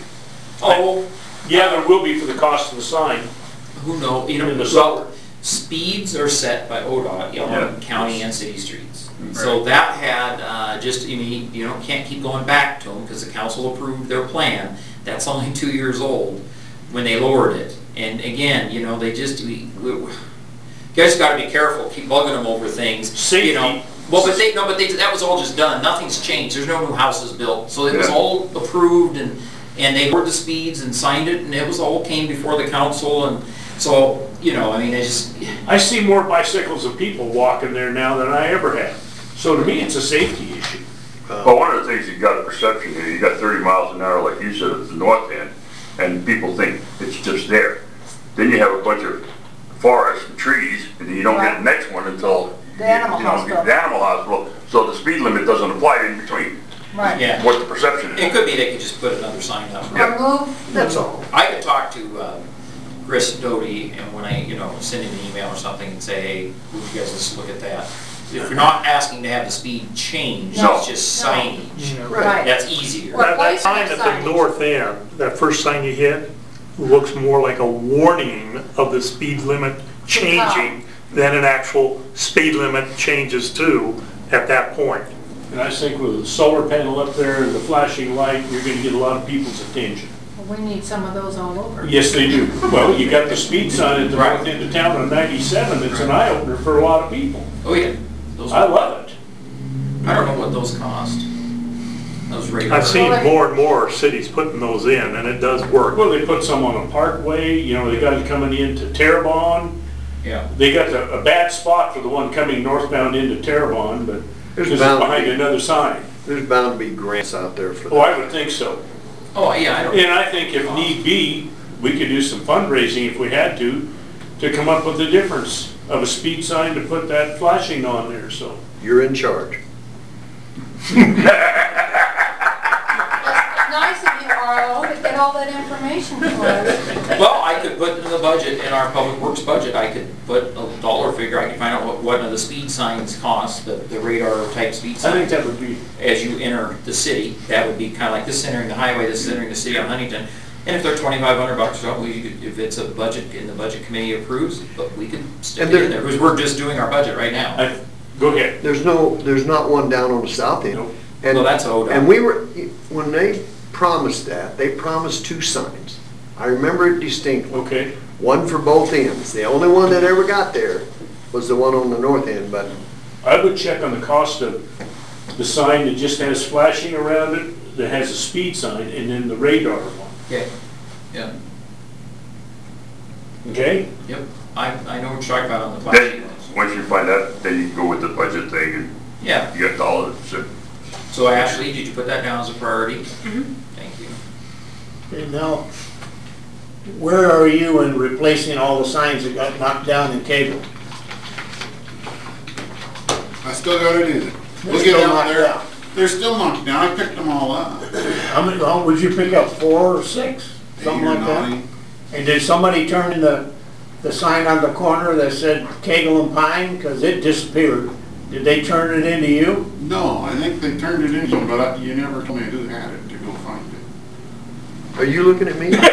Oh, Yeah, there will be for the cost of the sign. who knows, you know, In the well, summer. speeds are set by O D O T, you know, Yeah. on county and city streets. So that had, uh, just, you mean, you know, can't keep going back to them, because the council approved their plan. That's only two years old when they lowered it. And again, you know, they just, we, we, you guys gotta be careful, keep bugging them over things, you know. Safety. Well, but they, no, but they, that was all just done, nothing's changed, there's no new houses built. So it was Yeah. all approved, and, and they lowered the speeds and signed it, and it was all came before the council, and so, you know, I mean, it just, I see more bicycles and people walking there now than I ever have. So to me, it's a safety issue. Well, one of the things you got a perception here, you got thirty miles an hour, like you said, at the north end, and people think it's just there. Then you have a bunch of forest and trees, and then you don't get the next one until. The animal you know, hospital. The animal hospital, so the speed limit doesn't apply in between, right. yeah. what the perception It is. could be they could just put another sign up. Yeah. Remove That's the, all. I could talk to um, Chris Doty, and when I, you know, send him an email or something and say, hey, would you guys just look at that? If you're not asking to have the speed changed, No. it's just No. signage. right. That's easier. Well, That, that sign at the north end, that first sign you hit, looks more like a warning of the speed limit changing than an actual speed limit changes to at that point. And I think with the solar panel up there and the flashing light, you're gonna get a lot of people's attention. We need some of those all over. Yes, they do. Well, you got the speed sign at the north end of town on ninety-seven, that's an eye opener for a lot of people. Oh, yeah. Those, I I love it. don't know what those cost. Those radar. I've seen more and more cities putting those in, and it does work. Well, they put some on a parkway, you know, they got it coming into Terrebonne. Yeah. They got the, a bad spot for the one coming northbound into Terrebonne, but There's because it's bound to behind be- another sign. There's bound to be grants out there for Oh, I that. would think so. Oh, yeah, I don't. And I think if need be, we could do some fundraising if we had to, to come up with the difference of a speed sign to put that flashing on there, so. You're in charge. It's nice of you, Arlo, to get all that information for us. Well, I could put in the budget, in our public works budget, I could put a dollar figure, I could find out what one of the speed signs cost, the, the radar type speed I signs. think that would be, As you enter the city, that would be kind of like this is entering the highway, this is entering the city on Huntington. And if they're twenty-five hundred bucks or something, we could, if it's a budget, and the budget committee approves, but we could stick And it in there- there, because we're just doing our budget right now. I, go ahead. There's no, there's not one down on the south end. Nope. And- Well, that's O D O T. And we were, when they promised that, they promised two signs. I remember it distinctly. Okay. One for both ends. The only one that ever got there was the one on the north end, but I would check on the cost of the sign that just has flashing around it, that has a speed sign, and then the radar one. Okay, yeah, Okay? yep, I, I know what you're talking about on the Then, flashing ones. once you find out, then you can go with the budget thing, and Yeah, you got all of it. So, so Ashley, did you put that down as a priority? Thank you. Okay, now, where are you in replacing all the signs that got knocked down in Cable? I still gotta do that. They're We'll get still out knocked there. down. They're still knocked down. I picked them all up. How many, how, would you pick up four or six? Something Eight or like that? nine. And did somebody turn in the, the sign on the corner that said Cagle and Pine? Because it disappeared. Did they turn it into you? No, I think they turned it into, but I- you never told me who had it to go find it. are you looking at me?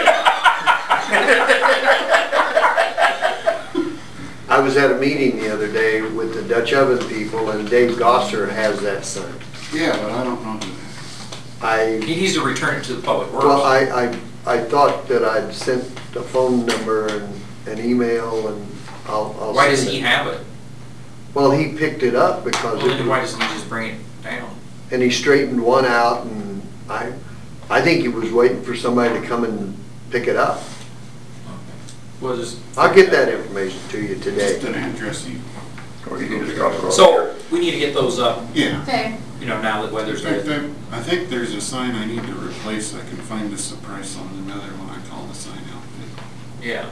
I was at a meeting the other day with the Dutch Oven people, and Dave Gosser has that sign. Yeah, but I don't know who I, He needs to return it to the public works. well, I, I, I thought that I'd sent the phone number and an email, and I'll, I'll. Why does send he it. have it? Well, he picked it up because, Well, it then why was- doesn't he just bring it down? and he straightened one out, and I, I think he was waiting for somebody to come and pick it up. We'll just. I'll get that information to you today. Just an addressing. Or you can just drop it off. So, we need to get those up, Yeah. Okay, you know, now that weather's In fact, good. I I think there's a sign I need to replace. I can find this price on another one. I call the sign outfit. Yeah.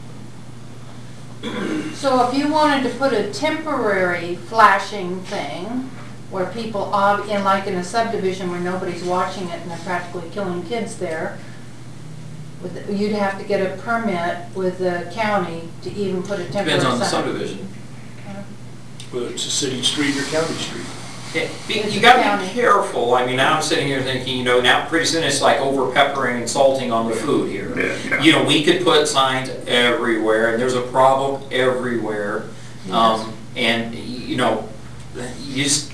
so if you wanted to put a temporary flashing thing where people, ob- in like in a subdivision where nobody's watching it and they're practically killing kids there, with- you'd have to get a permit with the county to even put a temporary sign. Depends on the subdivision. Whether it's a city street or county street. Yeah, be- It's You gotta county. be careful, I mean, now I'm sitting here thinking, you know, now pretty soon it's like over peppering and salting on the food here. Yeah, yeah. You know, we could put signs everywhere, and there's a problem everywhere. Um, and, y- you know, you just,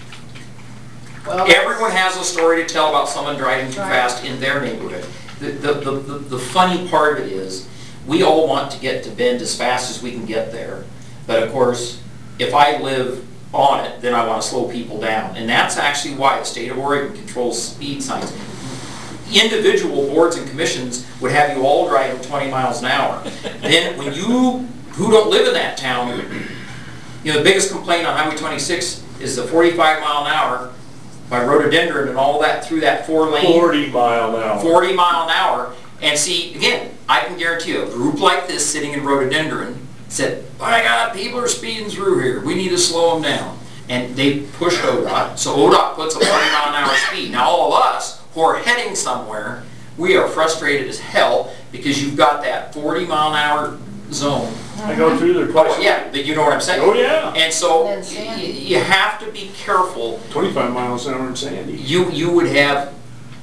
Well, everyone has a story to tell about someone driving too Right. fast in their neighborhood. The, the, the, the the funny part of it is, we all want to get to Bend as fast as we can get there. But of course, if I live on it, then I want to slow people down. And that's actually why the state of Oregon controls speed signs. Individual boards and commissions would have you all driving twenty miles an hour. Then when you, who don't live in that town, you know, the biggest complaint on Highway twenty-six is the forty-five mile an hour by rhododendron and all that through that four lane. Forty mile an hour. forty mile an hour. And see, again, I can guarantee you, a group like this sitting in rhododendron said, my God, people are speeding through here. We need to slow them down. And they pushed O D O T. So O D O T puts a forty mile an hour speed. Now all of us who are heading somewhere, we are frustrated as hell because you've got that forty mile an hour zone. I go through there twice. Oh, yeah, but you know what I'm saying? Oh, yeah. And so And y- Sandy. y- you have to be careful. Twenty-five miles an hour in Sandy. You, you would have,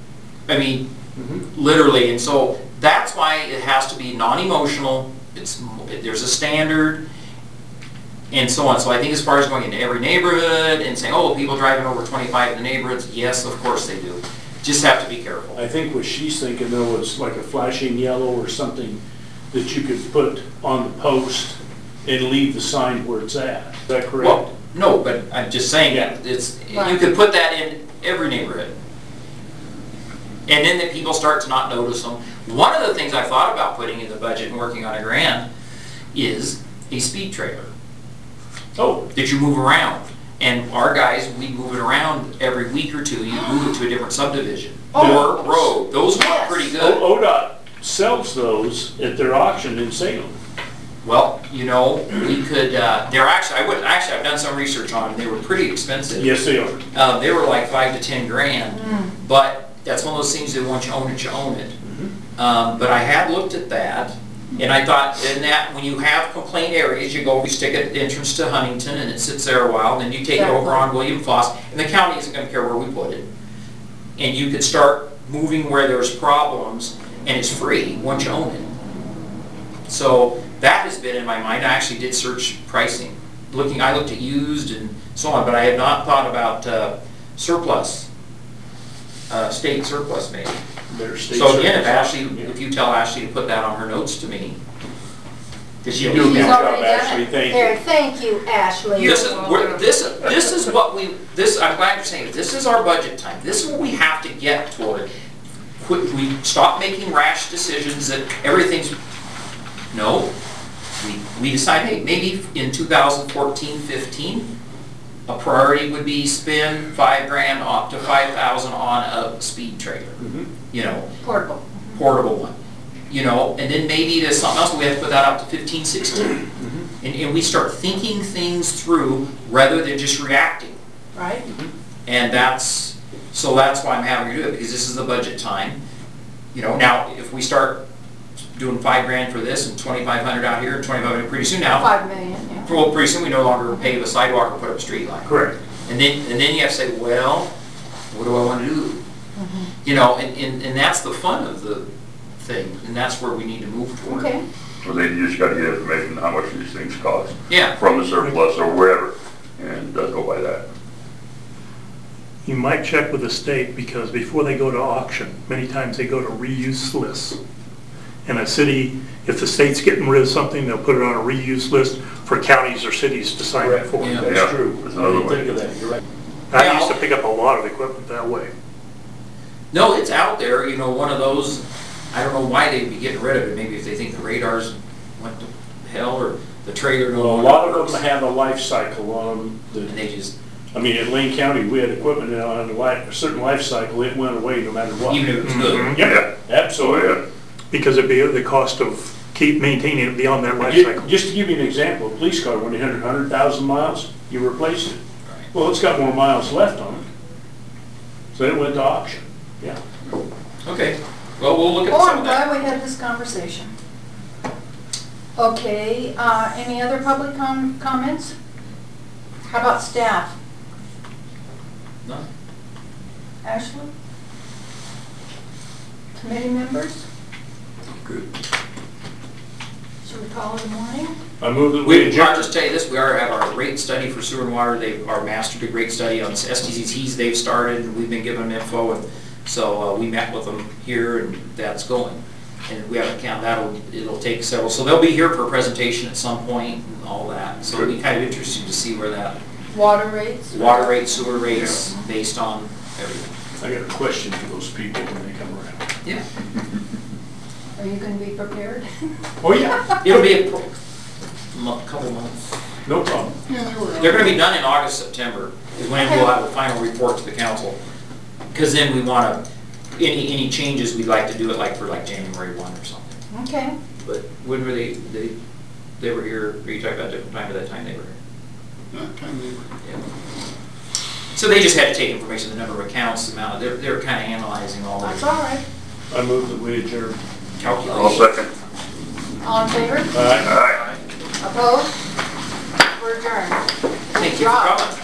I mean, literally, and so that's why it has to be non-emotional. It's, there's a standard, and so on. So I think as far as going into every neighborhood and saying, oh, people driving over twenty-five in the neighborhoods, yes, of course they do. Just have to be careful. I think what she's thinking though is like a flashing yellow or something that you could put on the post and leave the sign where it's at. Is that correct? Well, no, but I'm just saying, Yeah. it's, you Right. could put that in every neighborhood. And then the people start to not notice them. One of the things I thought about putting in the budget and working on a grant is a speed trailer Oh, that you move around. And our guys, we move it around every week or two, you move it to a different subdivision Oh. or road. Those work Yes. pretty good. O- ODOT sells those at their auction in Salem. Well, you know, we could, uh, they're actually, I would, actually, I've done some research on them, they were pretty expensive. Yes, they are. Uh, they were like five to ten grand, but that's one of those things that once you own it, you own it. Um, but I had looked at that, and I thought, in that, when you have complaint areas, you go, you stick it at the entrance to Huntington, and it sits there a while, then you take it over on William Foss, and the county isn't gonna care where we put it. And you could start moving where there's problems, and it's free once you own it. So that has been in my mind. I actually did search pricing, looking, I looked at used and so on, but I had not thought about uh, surplus, uh, state surplus maybe. Their state So again, if service Ashley, auction, yeah. if you tell Ashley to put that on her notes to me, because You she'll do a email good She's job, already done Ashley. it. Thank There, you. thank you, Ashley. This is, we're- this, this is what we, this, I'm glad you're saying it, this is our budget time, this is what we have to get toward. Quit, we stop making rash decisions that everything's, no, we, we decide, hey, maybe in two thousand fourteen, fifteen, a priority would be spend five grand up to five thousand on a speed trailer, you know, Portable. portable one. You know, and then maybe there's something else, we have to put that up to fifteen, sixteen. And, and we start thinking things through rather than just reacting. Right? And that's, so that's why I'm having to do it, because this is the budget time. You know, now, if we start doing five grand for this and twenty-five hundred out here, and twenty-five hundred pretty soon now, Five million, yeah. well, pretty soon we no longer pave a sidewalk or put up a street light. Correct. And then, and then you have to say, well, what do I want to do? You know, and, and, and that's the fun of the thing, and that's where we need to move toward. Okay. Well, then you just gotta get information on how much these things cost Yeah. from the surplus or wherever, and uh, go by that. You might check with the state, because before they go to auction, many times they go to reuse lists. And a city, if the state's getting rid of something, they'll put it on a reuse list for counties or cities to sign up for. Yeah. That's Yeah, true. that's I another didn't way. think of that, you're right. I used to pick up a lot of equipment that way. No, it's out there, you know, one of those, I don't know why they'd be getting rid of it, maybe if they think the radar's went to hell, or the trailer no Well, a longer lot of works, them have a life cycle on them. and that- they just, I mean, in Lane County, we had equipment on a life, a certain life cycle, it went away no matter what. even if it was good. Mhm. Yep, absolutely. Because it'd be the cost of keep maintaining it beyond that life Ju- cycle. Just to give you an example, a police car, when it hit one hundred thousand miles, you replace it. Right. Well, it's got more miles left on it. So it went to auction, yeah. Okay, well, we'll look at Oh, some I'm of that. glad we had this conversation. Okay, uh, any other public com- comments? How about staff? No? Ashley? Committee members? Good. Should we call it a morning? I move that we We, I'll adjourn. just tell you this, we are at our rate study for sewer and water, they, our master did rate study on S T Z Ts they've started, and we've been giving them info, and so, uh, we met with them here, and that's going. And we haven't counted, that'll, it'll take several, so they'll be here for a presentation at some point and all that, so it'll be kind of interesting to see where that, Water rates? water rates, sewer rates, based on everything. I got a question for those people when they come around. Yeah. Are you gonna be prepared? Oh, yeah, It'll be a pro- mo- couple months. no problem. They're gonna be done in August, September, is when we'll have a final report to the council. Because then we wanna, any, any changes, we'd like to do it like for like January one or something. Okay, But when were they, they, they were here, are you talking about different time at that time they were here? That time they were- Yeah. So they just had to take information, the number of accounts, the amount, they're, they're kinda analyzing all that's the all right. I move that we adjourn. I'll calculations. second. All in favor? All right. All right. Opposed? We're adjourned. Thank you for Rob. coming.